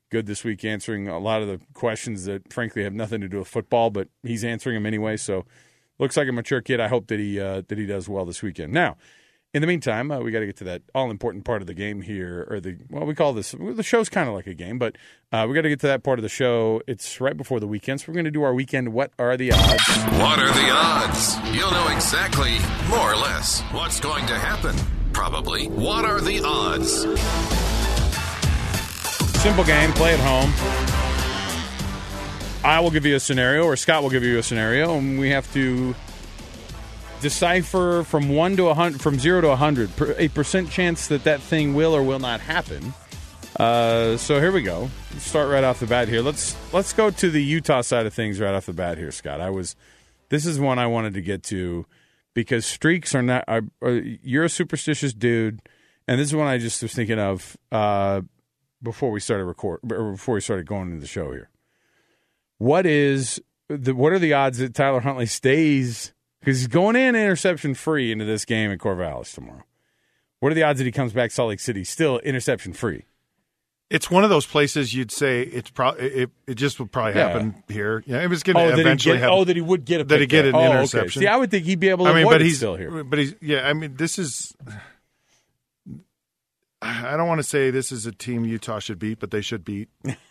good this week, answering a lot of the questions that, frankly, have nothing to do with football, but he's answering them anyway. So, looks like a mature kid. I hope that he does well this weekend. Now, in the meantime, we got to get to that all-important part of the game here, or we call this, the show's kind of like a game, but we got to get to that part of the show. It's right before the weekend, so we're going to do our weekend What Are the Odds? What are the odds? You'll know exactly, more or less, what's going to happen. Probably. What are the odds? Simple game, play at home. I will give you a scenario, or Scott will give you a scenario, and we have to decipher from 1 to 100, from 0 to 100, a percent chance that thing will or will not happen. So here we go. Let's start right off the bat here. Let's go to the Utah side of things right off the bat here, Scott. This is one I wanted to get to because streaks are not. You're a superstitious dude, and this is one I just was thinking of before we started going into the show here. What are the odds that Tyler Huntley stays? Because he's going in interception-free into this game at Corvallis tomorrow. What are the odds that he comes back Salt Lake City still interception-free? It's one of those places you'd say it just would probably happen here. Yeah, it was going to eventually happen. That he would get a pick. That he get an interception. Okay. See, I would think he'd be able to avoid it still here. But he's this is. I don't want to say this is a team Utah should beat, but they should beat.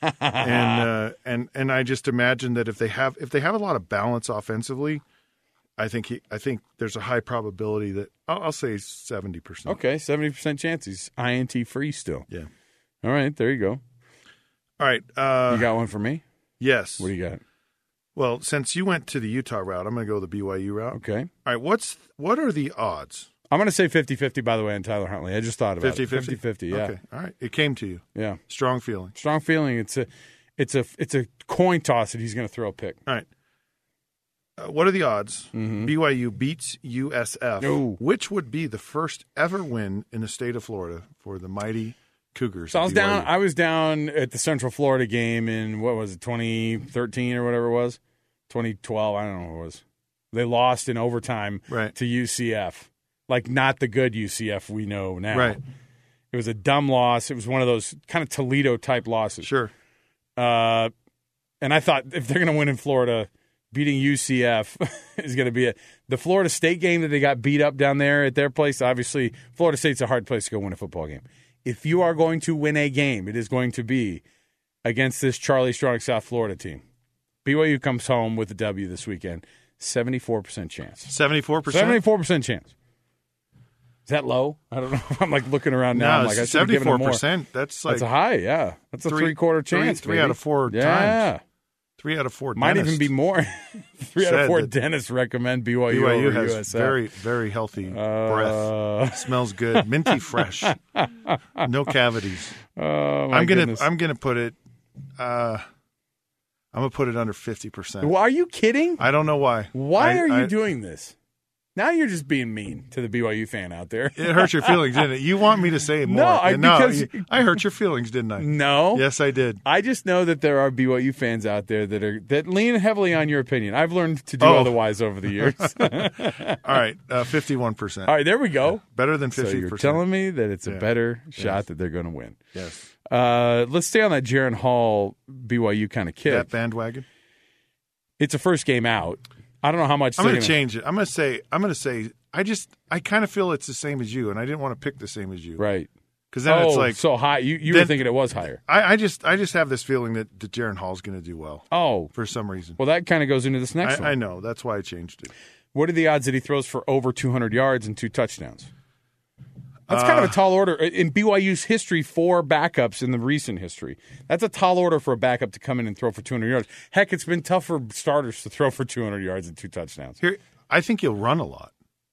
and I just imagine that if they have a lot of balance offensively, I think there's a high probability that I'll say 70%. Okay, 70% chance he's INT free still. Yeah. All right, there you go. All right. You got one for me? Yes. What do you got? Well, since you went to the Utah route, I'm going to go the BYU route. Okay. All right. What are the odds? I'm going to say 50-50, by the way, on Tyler Huntley. I just thought about 50-50? it. 50-50, yeah. Okay. All right. It came to you. Yeah. Strong feeling. Strong feeling. It's a coin toss that he's going to throw a pick. All right. What are the odds Mm-hmm. BYU beats USF, which would be the first ever win in the state of Florida for the mighty Cougars? So I was down at the Central Florida game in, 2013 or whatever it was? 2012, I don't know what it was. They lost in overtime to UCF. Like, not the good UCF we know now. Right. It was a dumb loss. It was one of those kind of Toledo-type losses. Sure. And I thought if they're going to win in Florida, beating UCF is going to be the Florida State game that they got beat up down there at their place. Obviously, Florida State's a hard place to go win a football game. If you are going to win a game, it is going to be against this Charlie Strong South Florida team. BYU comes home with a W this weekend. 74% chance. 74%? 74% chance. Is that low? I don't know. I'm like looking around now. I'm like, I should have given him more. 74%. That's a high, yeah. That's a three-quarter chance. Three out of four times. 3 out of 4 Might dentists. even be more. 3 out of 4 dentists recommend BYU over has USF. Very, very healthy breath. Smells good. Minty fresh. No cavities. Oh, my I'm goodness. gonna put it I'm gonna put it under 50%. Well, are you kidding? I don't know why. Why are you doing this? Now you're just being mean to the BYU fan out there. It hurt your feelings, didn't it? You want me to say more. Because I hurt your feelings, didn't I? No. Yes, I did. I just know that there are BYU fans out there that lean heavily on your opinion. I've learned to do otherwise over the years. All right, 51%. All right, there we go. Better than 50%. So you're telling me that it's a better shot that they're going to win. Yes. Let's stay on that Jaren Hall BYU kind of kid. That bandwagon? It's a first game out. I don't know how much. I'm going to change it. I'm going to say. I kind of feel it's the same as you, and I didn't want to pick the same as you. Right. Because then it's like so high. You were thinking it was higher. I just have this feeling that Jaren Hall's going to do well. Oh, for some reason. Well, that kind of goes into this next one. I know. That's why I changed it. What are the odds that he throws for over 200 yards and 2 touchdowns? That's kind of a tall order in BYU's history for backups in the recent history. That's a tall order for a backup to come in and throw for 200 yards. Heck, it's been tough for starters to throw for 200 yards and 2 touchdowns. Here, I think he'll run a lot.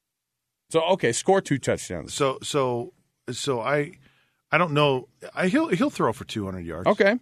So okay, score 2 touchdowns. So I don't know. He'll throw for 200 yards. Okay,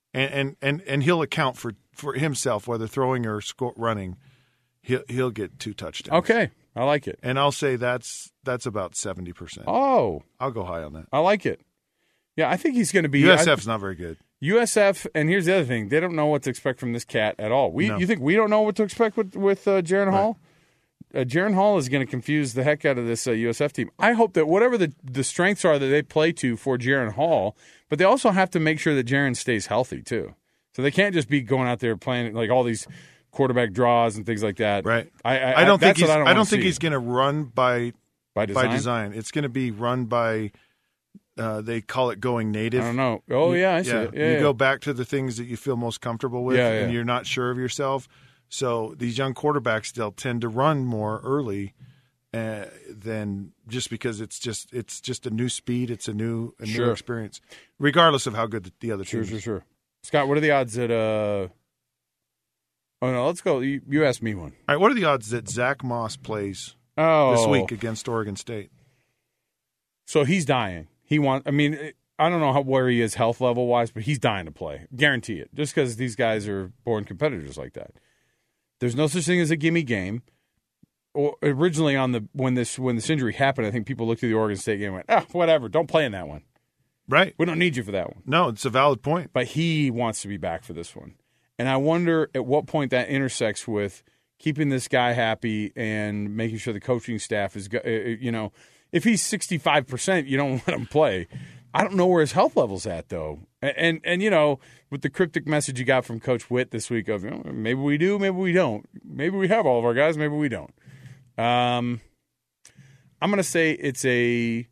and he'll account for himself whether throwing or running. He'll get 2 touchdowns. Okay. I like it. And I'll say that's about 70%. Oh. I'll go high on that. I like it. Yeah, I think he's going to be... USF's not very good. USF, and here's the other thing. They don't know what to expect from this cat at all. You think we don't know what to expect with Jaren Hall? Jaron Hall is going to confuse the heck out of this USF team. I hope that whatever the strengths are that they play to for Jaron Hall, but they also have to make sure that Jaron stays healthy too. So they can't just be going out there playing like all these quarterback draws and things like that. Right. I don't think he's going to run by design. It's going to be run by. They call it going native. I don't know. Oh, yeah, I see it. Yeah, you go back to the things that you feel most comfortable with, and you're not sure of yourself. So these young quarterbacks, they'll tend to run more early than just because it's just a new speed. It's a new experience, regardless of how good the other team is. Sure. Scott, what are the odds that Oh, no, let's go. You asked me one. All right, what are the odds that Zach Moss plays this week against Oregon State? So he's dying. I don't know where he is health level wise, but he's dying to play. Guarantee it. Just because these guys are born competitors like that. There's no such thing as a gimme game. Or originally when this injury happened, I think people looked at the Oregon State game and went, whatever, don't play in that one. Right. We don't need you for that one. No, it's a valid point. But he wants to be back for this one. And I wonder at what point that intersects with keeping this guy happy and making sure the coaching staff is, if he's 65%, you don't let him play. I don't know where his health level's at, though. And with the cryptic message you got from Coach Witt this week of, maybe we do, maybe we don't. Maybe we have all of our guys, maybe we don't. I'm going to say it's a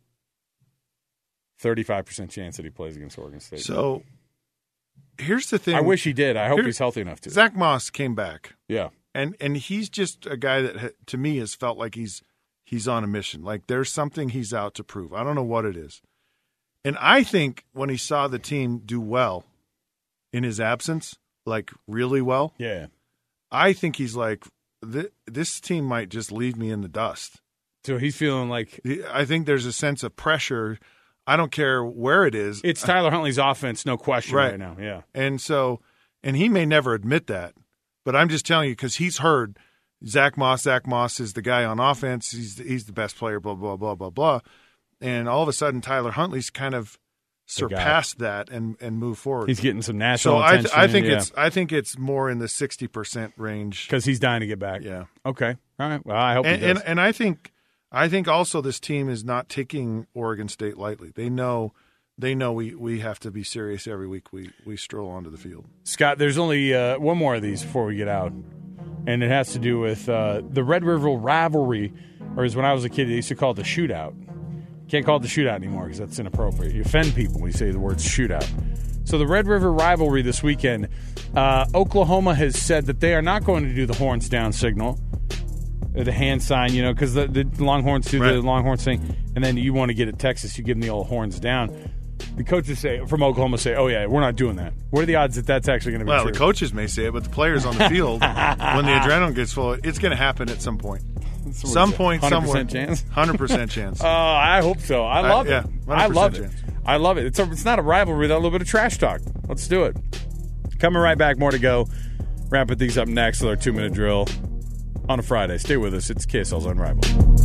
35% chance that he plays against Oregon State. So here's the thing. I wish he did. I hope he's healthy enough to. Zach Moss came back. Yeah. And he's just a guy that, to me, has felt like he's on a mission. Like there's something he's out to prove. I don't know what it is. And I think when he saw the team do well in his absence, like really well, I think he's like, this team might just leave me in the dust. So he's feeling like... I think there's a sense of pressure. I don't care where it is. It's Tyler Huntley's offense, no question right now. Yeah. And he may never admit that, but I'm just telling you because he's heard Zach Moss is the guy on offense. He's the best player, blah, blah, blah, blah, blah. And all of a sudden, Tyler Huntley's kind of surpassed that and moved forward. He's getting some national attention. I think it's more in the 60% range because he's dying to get back. Yeah. Okay. All right. Well, I hope he does. And I think also this team is not taking Oregon State lightly. They know we have to be serious every week we stroll onto the field. Scott, there's only one more of these before we get out, and it has to do with the Red River rivalry, or as when I was a kid, they used to call it the shootout. Can't call it the shootout anymore because that's inappropriate. You offend people when you say the word shootout. So the Red River rivalry this weekend, Oklahoma has said that they are not going to do the horns down signal, the hand sign, because the Longhorns do the Longhorns thing, and then you want to get at Texas, you give them the old horns down. The coaches from Oklahoma say, oh, yeah, we're not doing that. What are the odds that that's actually going to be true? Well, the coaches may say it, but the players on the field, when the adrenaline gets full, it's going to happen at some point. Some point, 100% somewhere. 100% chance? 100% chance. I hope so. I love it. Yeah, I love chance. it. I love it. It's not a rivalry without a little bit of trash talk. Let's do it. Coming right back. More to go. Wrapping things up next with our 2-minute drill on a Friday. Stay with us. It's KSL's Unrivaled.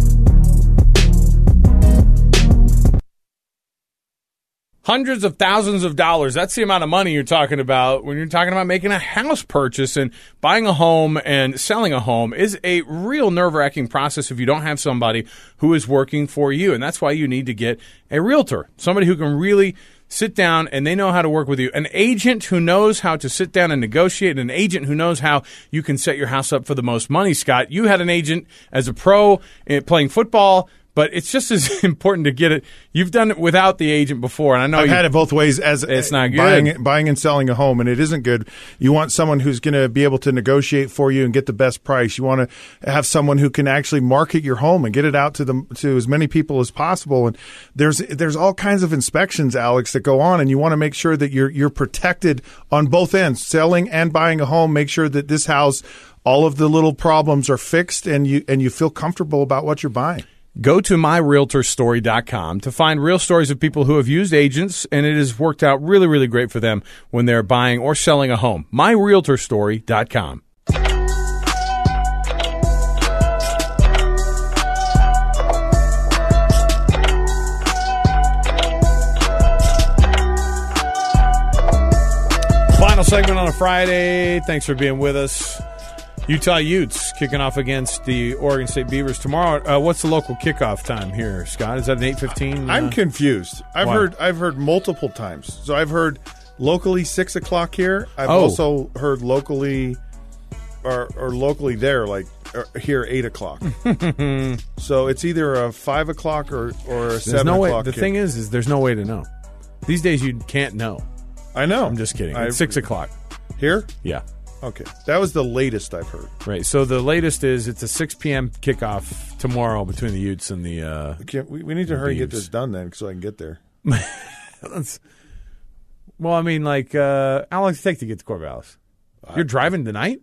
Hundreds of thousands of dollars. That's the amount of money you're talking about when you're talking about making a house purchase, and buying a home and selling a home is a real nerve-wracking process if you don't have somebody who is working for you. And that's why you need to get a realtor, somebody who can really sit down and they know how to work with you. An agent who knows how to sit down and negotiate, an agent who knows how you can set your house up for the most money. Scott, you had an agent as a pro playing football, but it's just as important to get it. You've done it without the agent before, and I know I've had it both ways. As it's not good. Buying and selling a home, and it isn't good. You want someone who's going to be able to negotiate for you and get the best price. You want to have someone who can actually market your home and get it out to as many people as possible. And there's all kinds of inspections, Alex, that go on, and you want to make sure that you're protected on both ends, selling and buying a home. Make sure that this house, all of the little problems are fixed, and you feel comfortable about what you're buying. Go to myrealtorstory.com to find real stories of people who have used agents, and it has worked out really, really great for them when they're buying or selling a home. myrealtorstory.com. Final segment on a Friday. Thanks for being with us. Utah Utes kicking off against the Oregon State Beavers tomorrow. What's the local kickoff time here, Scott? Is that an 8:15? I'm confused. I've heard multiple times. So I've heard locally 6 o'clock here. I've also heard locally or locally there, like here 8 o'clock. So it's either a 5 o'clock or a 7 o'clock. The thing is there's no way to know. These days you can't know. I know. I'm just kidding. It's 6 o'clock. Here? Yeah. Okay. That was the latest I've heard. Right. So the latest is it's a 6 p.m. kickoff tomorrow between the Utes and the we need to hurry and get this done then so I can get there. Well, I mean, like, how long does it take to get to Corvallis? You're driving tonight?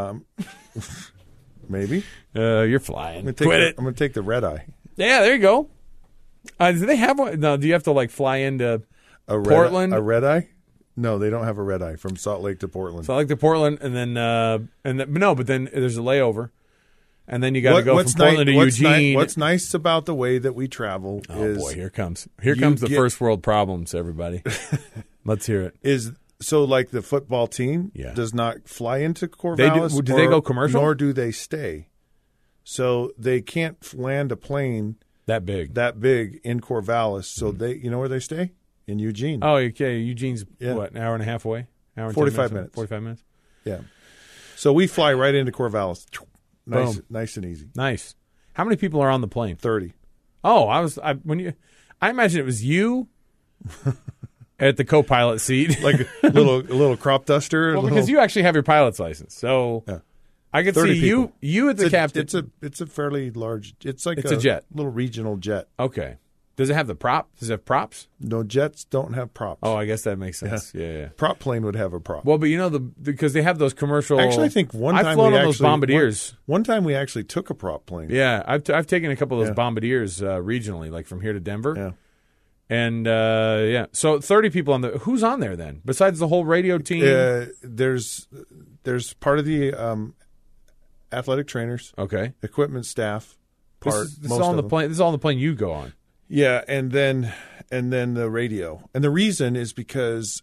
Maybe. You're flying. I'm going to take the red eye. Yeah, there you go. Do they have one? No, do you have to, like, fly into Portland? A red eye? No, they don't have a red eye from Salt Lake to Portland. Salt Lake to Portland, and then but then there's a layover, and then you got to go from Portland to Eugene. What's nice about the way that we travel is... Oh, boy, here comes the first world problems, everybody. Let's hear it. So, like, the football team does not fly into Corvallis. Do they go commercial? Nor do they stay. So they can't land a plane that big in Corvallis. So they, you know where they stay? In Eugene. Oh, okay. Eugene's what, an hour and a half away? Hour and 45 minutes. 45 minutes. Yeah. So we fly right into Corvallis. Nice and easy. Nice. How many people are on the plane? 30. Oh, I imagine it was you at the co-pilot seat, like a little crop duster. Well, because you actually have your pilot's license, so I could see people. you at the captain. It's a fairly large. It's a jet, little regional jet. Okay. Does it have the prop? Does it have props? No, jets don't have props. Oh, I guess that makes sense. Yeah. Prop plane would have a prop. Well, but because they have those commercial. Actually, I think I've flown on those Bombardiers. One time we actually took a prop plane. Yeah, I've taken a couple of those Bombardiers regionally, like from here to Denver. Yeah. And so 30 people on who's on there then? Besides the whole radio team, there's part of the athletic trainers, equipment staff. This is all on the plane. This is all on the plane you go on. Yeah, and then the radio, and the reason is because,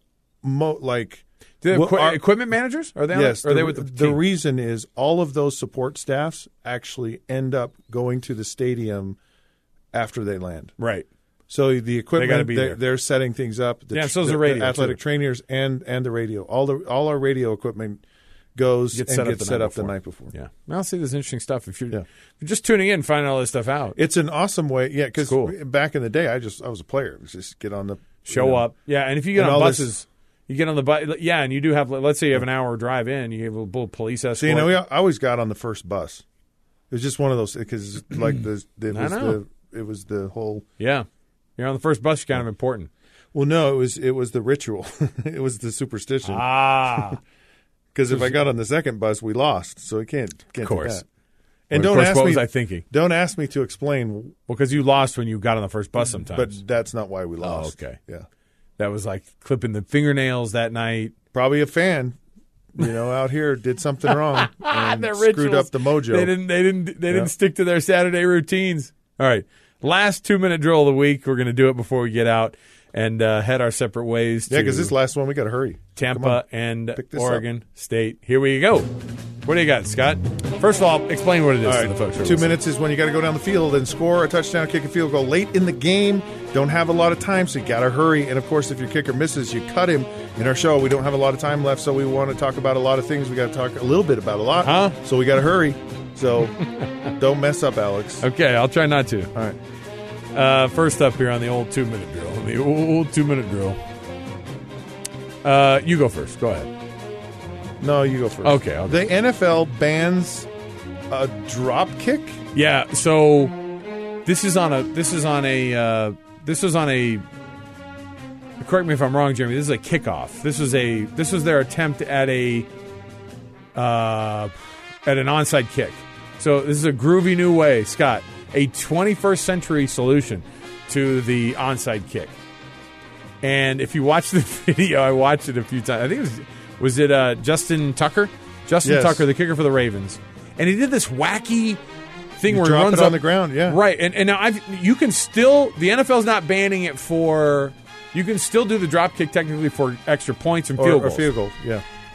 equipment managers are they? Yes, are they with the team? The reason is all of those support staffs actually end up going to the stadium after they land. Right. So the equipment, be they're setting things up. So is the radio, athletic trainers and the radio. All our radio equipment gets set up the night before. Yeah. I'll see this interesting stuff. If you're just tuning in and finding all this stuff out. It's an awesome way. Yeah, because back in the day, I was a player. It was just get on the show up. Yeah, and if you get on buses, you get on the bus. Yeah, and you do have. Let's say you have an hour drive in, you have a little police escort. So I always got on the first bus. It was just one of those because like it was the whole. Yeah, you're on the first bus. You're kind of important. Well, no, it was the ritual. It was the superstition. Because if I got on the second bus, we lost. So we can't of course. do that. And what was I thinking? Don't ask me to explain. Well, because you lost when you got on the first bus sometimes. But that's not why we lost. Oh, okay. Yeah. That was like clipping the fingernails that night. Probably a fan, out here did something wrong and screwed up the mojo. They didn't stick to their Saturday routines. All right. Last 2-minute drill of the week. We're going to do it before we get out and head our separate ways. Yeah, because this last one, we got to hurry. Tampa and Oregon State. Here we go. What do you got, Scott? First of all, explain what it is to the folks. 2 minutes is when you got to go down the field and score a touchdown, kick a field goal late in the game. Don't have a lot of time, so you got to hurry. And, of course, if your kicker misses, you cut him. In our show, we don't have a lot of time left, so we want to talk about a lot of things. We got to talk a little bit about a lot, so we got to hurry. So don't mess up, Alex. Okay, I'll try not to. All right. First up here on the old 2-minute drill. The old 2-minute drill. You go first. Go ahead. No, you go first. Okay. The NFL bans a drop kick? Yeah, so this was on a correct me if I'm wrong, Jeremy. This is a kickoff. This was their attempt at an onside kick. So this is a groovy new way, Scott. A 21st century solution to the onside kick. And if you watch the video, I watched it a few times. I think was it Justin Tucker? Tucker, the kicker for the Ravens. And he did this wacky thing where he runs on the ground, yeah. Right. And now you can still, the NFL's not banning it for, you can still do the drop kick technically for extra points and field goals. Or field goals, yeah.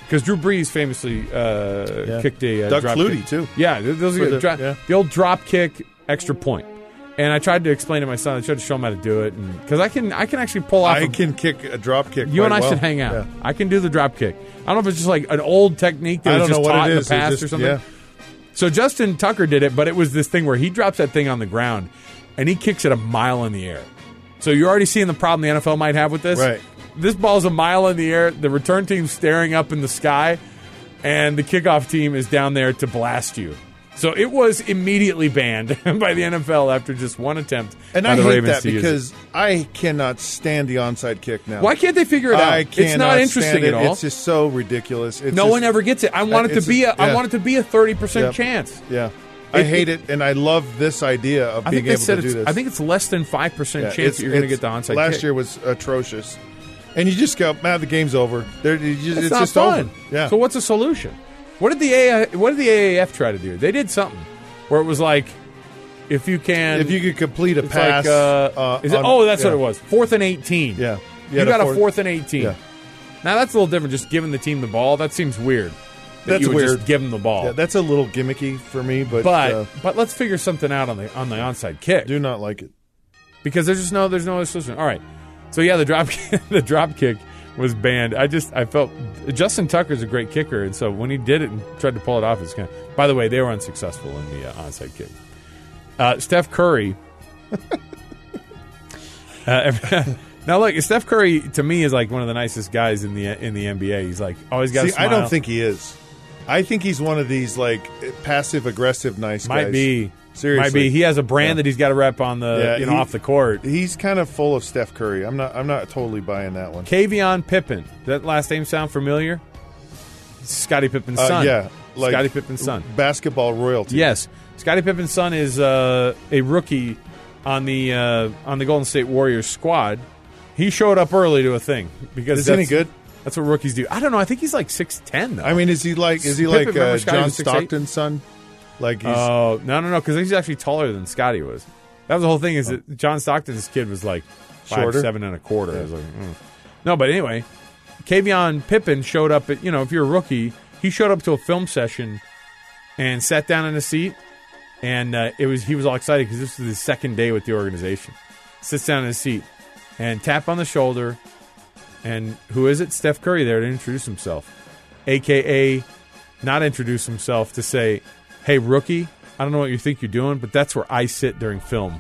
Because Drew Brees famously kicked a Doug drop Flutie, kick. too. Yeah, those are the old drop kick extra point. And I tried to explain to my son. I tried to show him how to do it, because I can actually pull off. I can kick a drop kick. You and I well. should hang out. Yeah. I can do the drop kick. I don't know if it's just like an old technique that was just taught in the past or something. Yeah. So Justin Tucker did it, but it was this thing where he drops that thing on the ground and he kicks it a mile in the air. So you're already seeing the problem the NFL might have with this. Right. This ball's a mile in the air. The return team's staring up in the sky, and the kickoff team is down there to blast you. So it was immediately banned by the NFL after just one attempt. And by I the hate Ravens that to use because it. I cannot stand the onside kick now. Why can't they figure it out? I cannot It's not interesting stand it. at all. It's just so ridiculous. It's no just, one ever gets it. I want it to be I want it to be a 30% chance. Yeah. I hate it, and I love this idea of being able to do this. I think it's less than 5% chance that you're going to get the onside kick. Last year was atrocious. And you just go, man, the game's over. It's not just fun. over. Yeah. So what's the solution? What did the AAF try to do? They did something where it was like, if you could complete a pass. That's what it was. 4th and 18. Yeah. You got a 4th and 18. Yeah. Now that's a little different. Just giving the team the ball. That seems weird. That's you would weird. Just give them the ball. Yeah, that's a little gimmicky for me, but let's figure something out on the onside kick. Do not like it because there's no other solution. All right, so yeah, the drop kick was banned. I felt Justin Tucker's a great kicker, and so when he did it and tried to pull it off, it's kind of. By the way, they were unsuccessful in the onside kick. Steph Curry. Now look, Steph Curry to me is like one of the nicest guys in the NBA. He's like always got a smile. I don't think he is. I think he's one of these like passive aggressive nice guys. Might be. Seriously. Might be. He has a brand that he's got to rep on the off the court. He's kind of full of Steph Curry. I'm not totally buying that one. Kavion Pippen. Does that last name sound familiar? Scottie Pippen's son. Yeah. Like Scottie Pippen's son. Basketball royalty. Yes. Scottie Pippen's son is a rookie on the Golden State Warriors squad. He showed up early to a thing because is he any good? That's what rookies do. I don't know. I think he's like 6'10", though. I mean, is he like John Stockton's son? Like he's no, because he's actually taller than Scottie was. That was the whole thing. Is that John Stockton's kid was like 5'7" and a quarter. Yeah. I was like, no, but anyway, Kavion Pippen showed up at if you're a rookie, he showed up to a film session and sat down in a seat, and he was all excited because this was his second day with the organization. Sits down in his seat and tap on the shoulder. And who is it? Steph Curry there to introduce himself. A.K.A. not introduce himself to say, hey, rookie, I don't know what you think you're doing, but that's where I sit during film.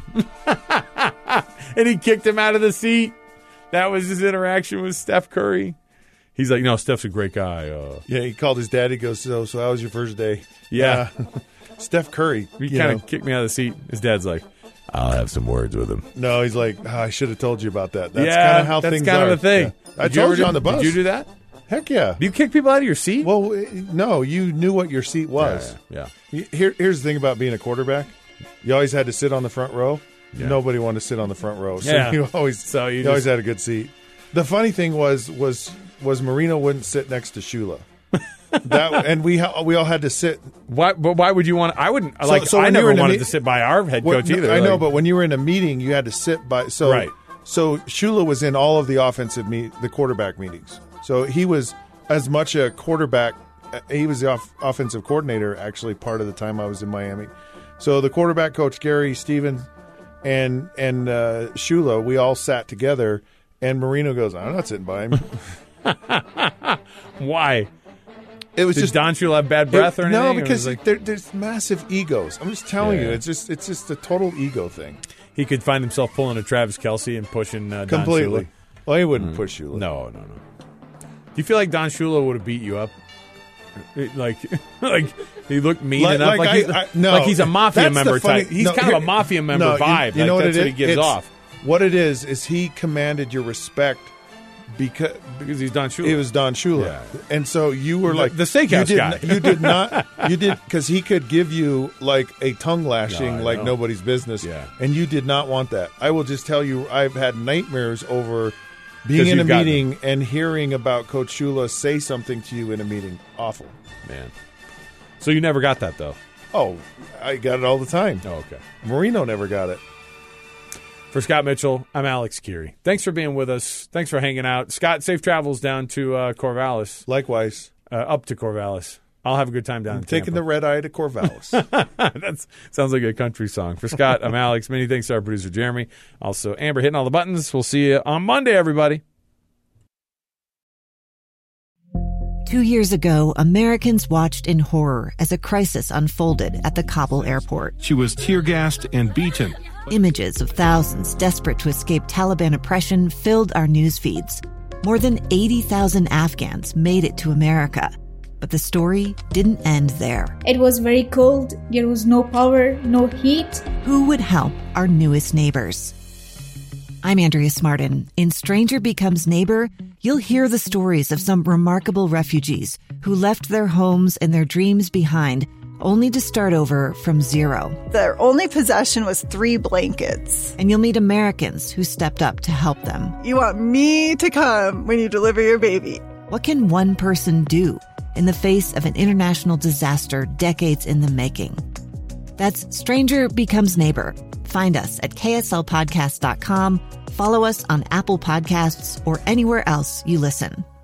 And he kicked him out of the seat. That was his interaction with Steph Curry. He's like, no, Steph's a great guy. Yeah, he called his dad. He goes, so how was your first day? Yeah. Steph Curry. He kind of kicked me out of the seat. His dad's like, I'll have some words with him. No, he's like, I should have told you about that. That's kind of how things are. That's kind of a thing. Yeah. I told you on the bus. Did you do that? Heck yeah. Do you kick people out of your seat? Well, no, you knew what your seat was. Yeah. Here's the thing about being a quarterback. You always had to sit on the front row. Yeah. Nobody wanted to sit on the front row. So yeah. you always had a good seat. The funny thing was Marino wouldn't sit next to Shula. And we all had to sit. Why would you want? I wouldn't. So I never wanted to sit by our head coach either. I know, but when you were in a meeting, you had to sit by. So right. So Shula was in all of the the quarterback meetings. So he was as much a quarterback. He was the offensive coordinator actually part of the time I was in Miami. So the quarterback coach Gary Stevens and Shula, we all sat together. And Marino goes, I'm not sitting by him. Why? It was Did Don Shula have bad breath or anything? No, because there's massive egos. I'm just telling you, it's just a total ego thing. He could find himself pulling a Travis Kelce and pushing completely. Don Shula. Well, he wouldn't push Shula. No. Do you feel like Don Shula would have beat you up? Like he looked mean enough. Like he's a mafia member type. He's kind of a mafia member vibe. You know what that's what he gives off. What it is he commanded your respect because he's Don Shula. It was Don Shula, yeah. And so you were like the steakhouse guy. You did not. You did because he could give you like a tongue lashing like nobody's business, and you did not want that. I will just tell you, I've had nightmares over being in a meeting and hearing about Coach Shula say something to you in a meeting. Awful, man. So you never got that though. Oh, I got it all the time. Oh, okay. Marino never got it. For Scott Mitchell, I'm Alex Geary. Thanks for being with us. Thanks for hanging out. Scott, safe travels down to Corvallis. Likewise. Up to Corvallis. I'll have a good time down in taking Tampa. the red eye to Corvallis. That sounds like a country song. For Scott, I'm Alex. Many thanks to our producer, Jeremy. Also, Amber hitting all the buttons. We'll see you on Monday, everybody. 2 years ago, Americans watched in horror as a crisis unfolded at the Kabul airport. She was tear-gassed and beaten. Images of thousands desperate to escape Taliban oppression filled our news feeds. More than 80,000 Afghans made it to America. But the story didn't end there. It was very cold. There was no power, no heat. Who would help our newest neighbors? I'm Andrea Smartin. In Stranger Becomes Neighbor, you'll hear the stories of some remarkable refugees who left their homes and their dreams behind, only to start over from zero. Their only possession was 3 blankets. And you'll meet Americans who stepped up to help them. You want me to come when you deliver your baby. What can one person do in the face of an international disaster decades in the making? That's Stranger Becomes Neighbor. Find us at kslpodcast.com. Follow us on Apple Podcasts or anywhere else you listen.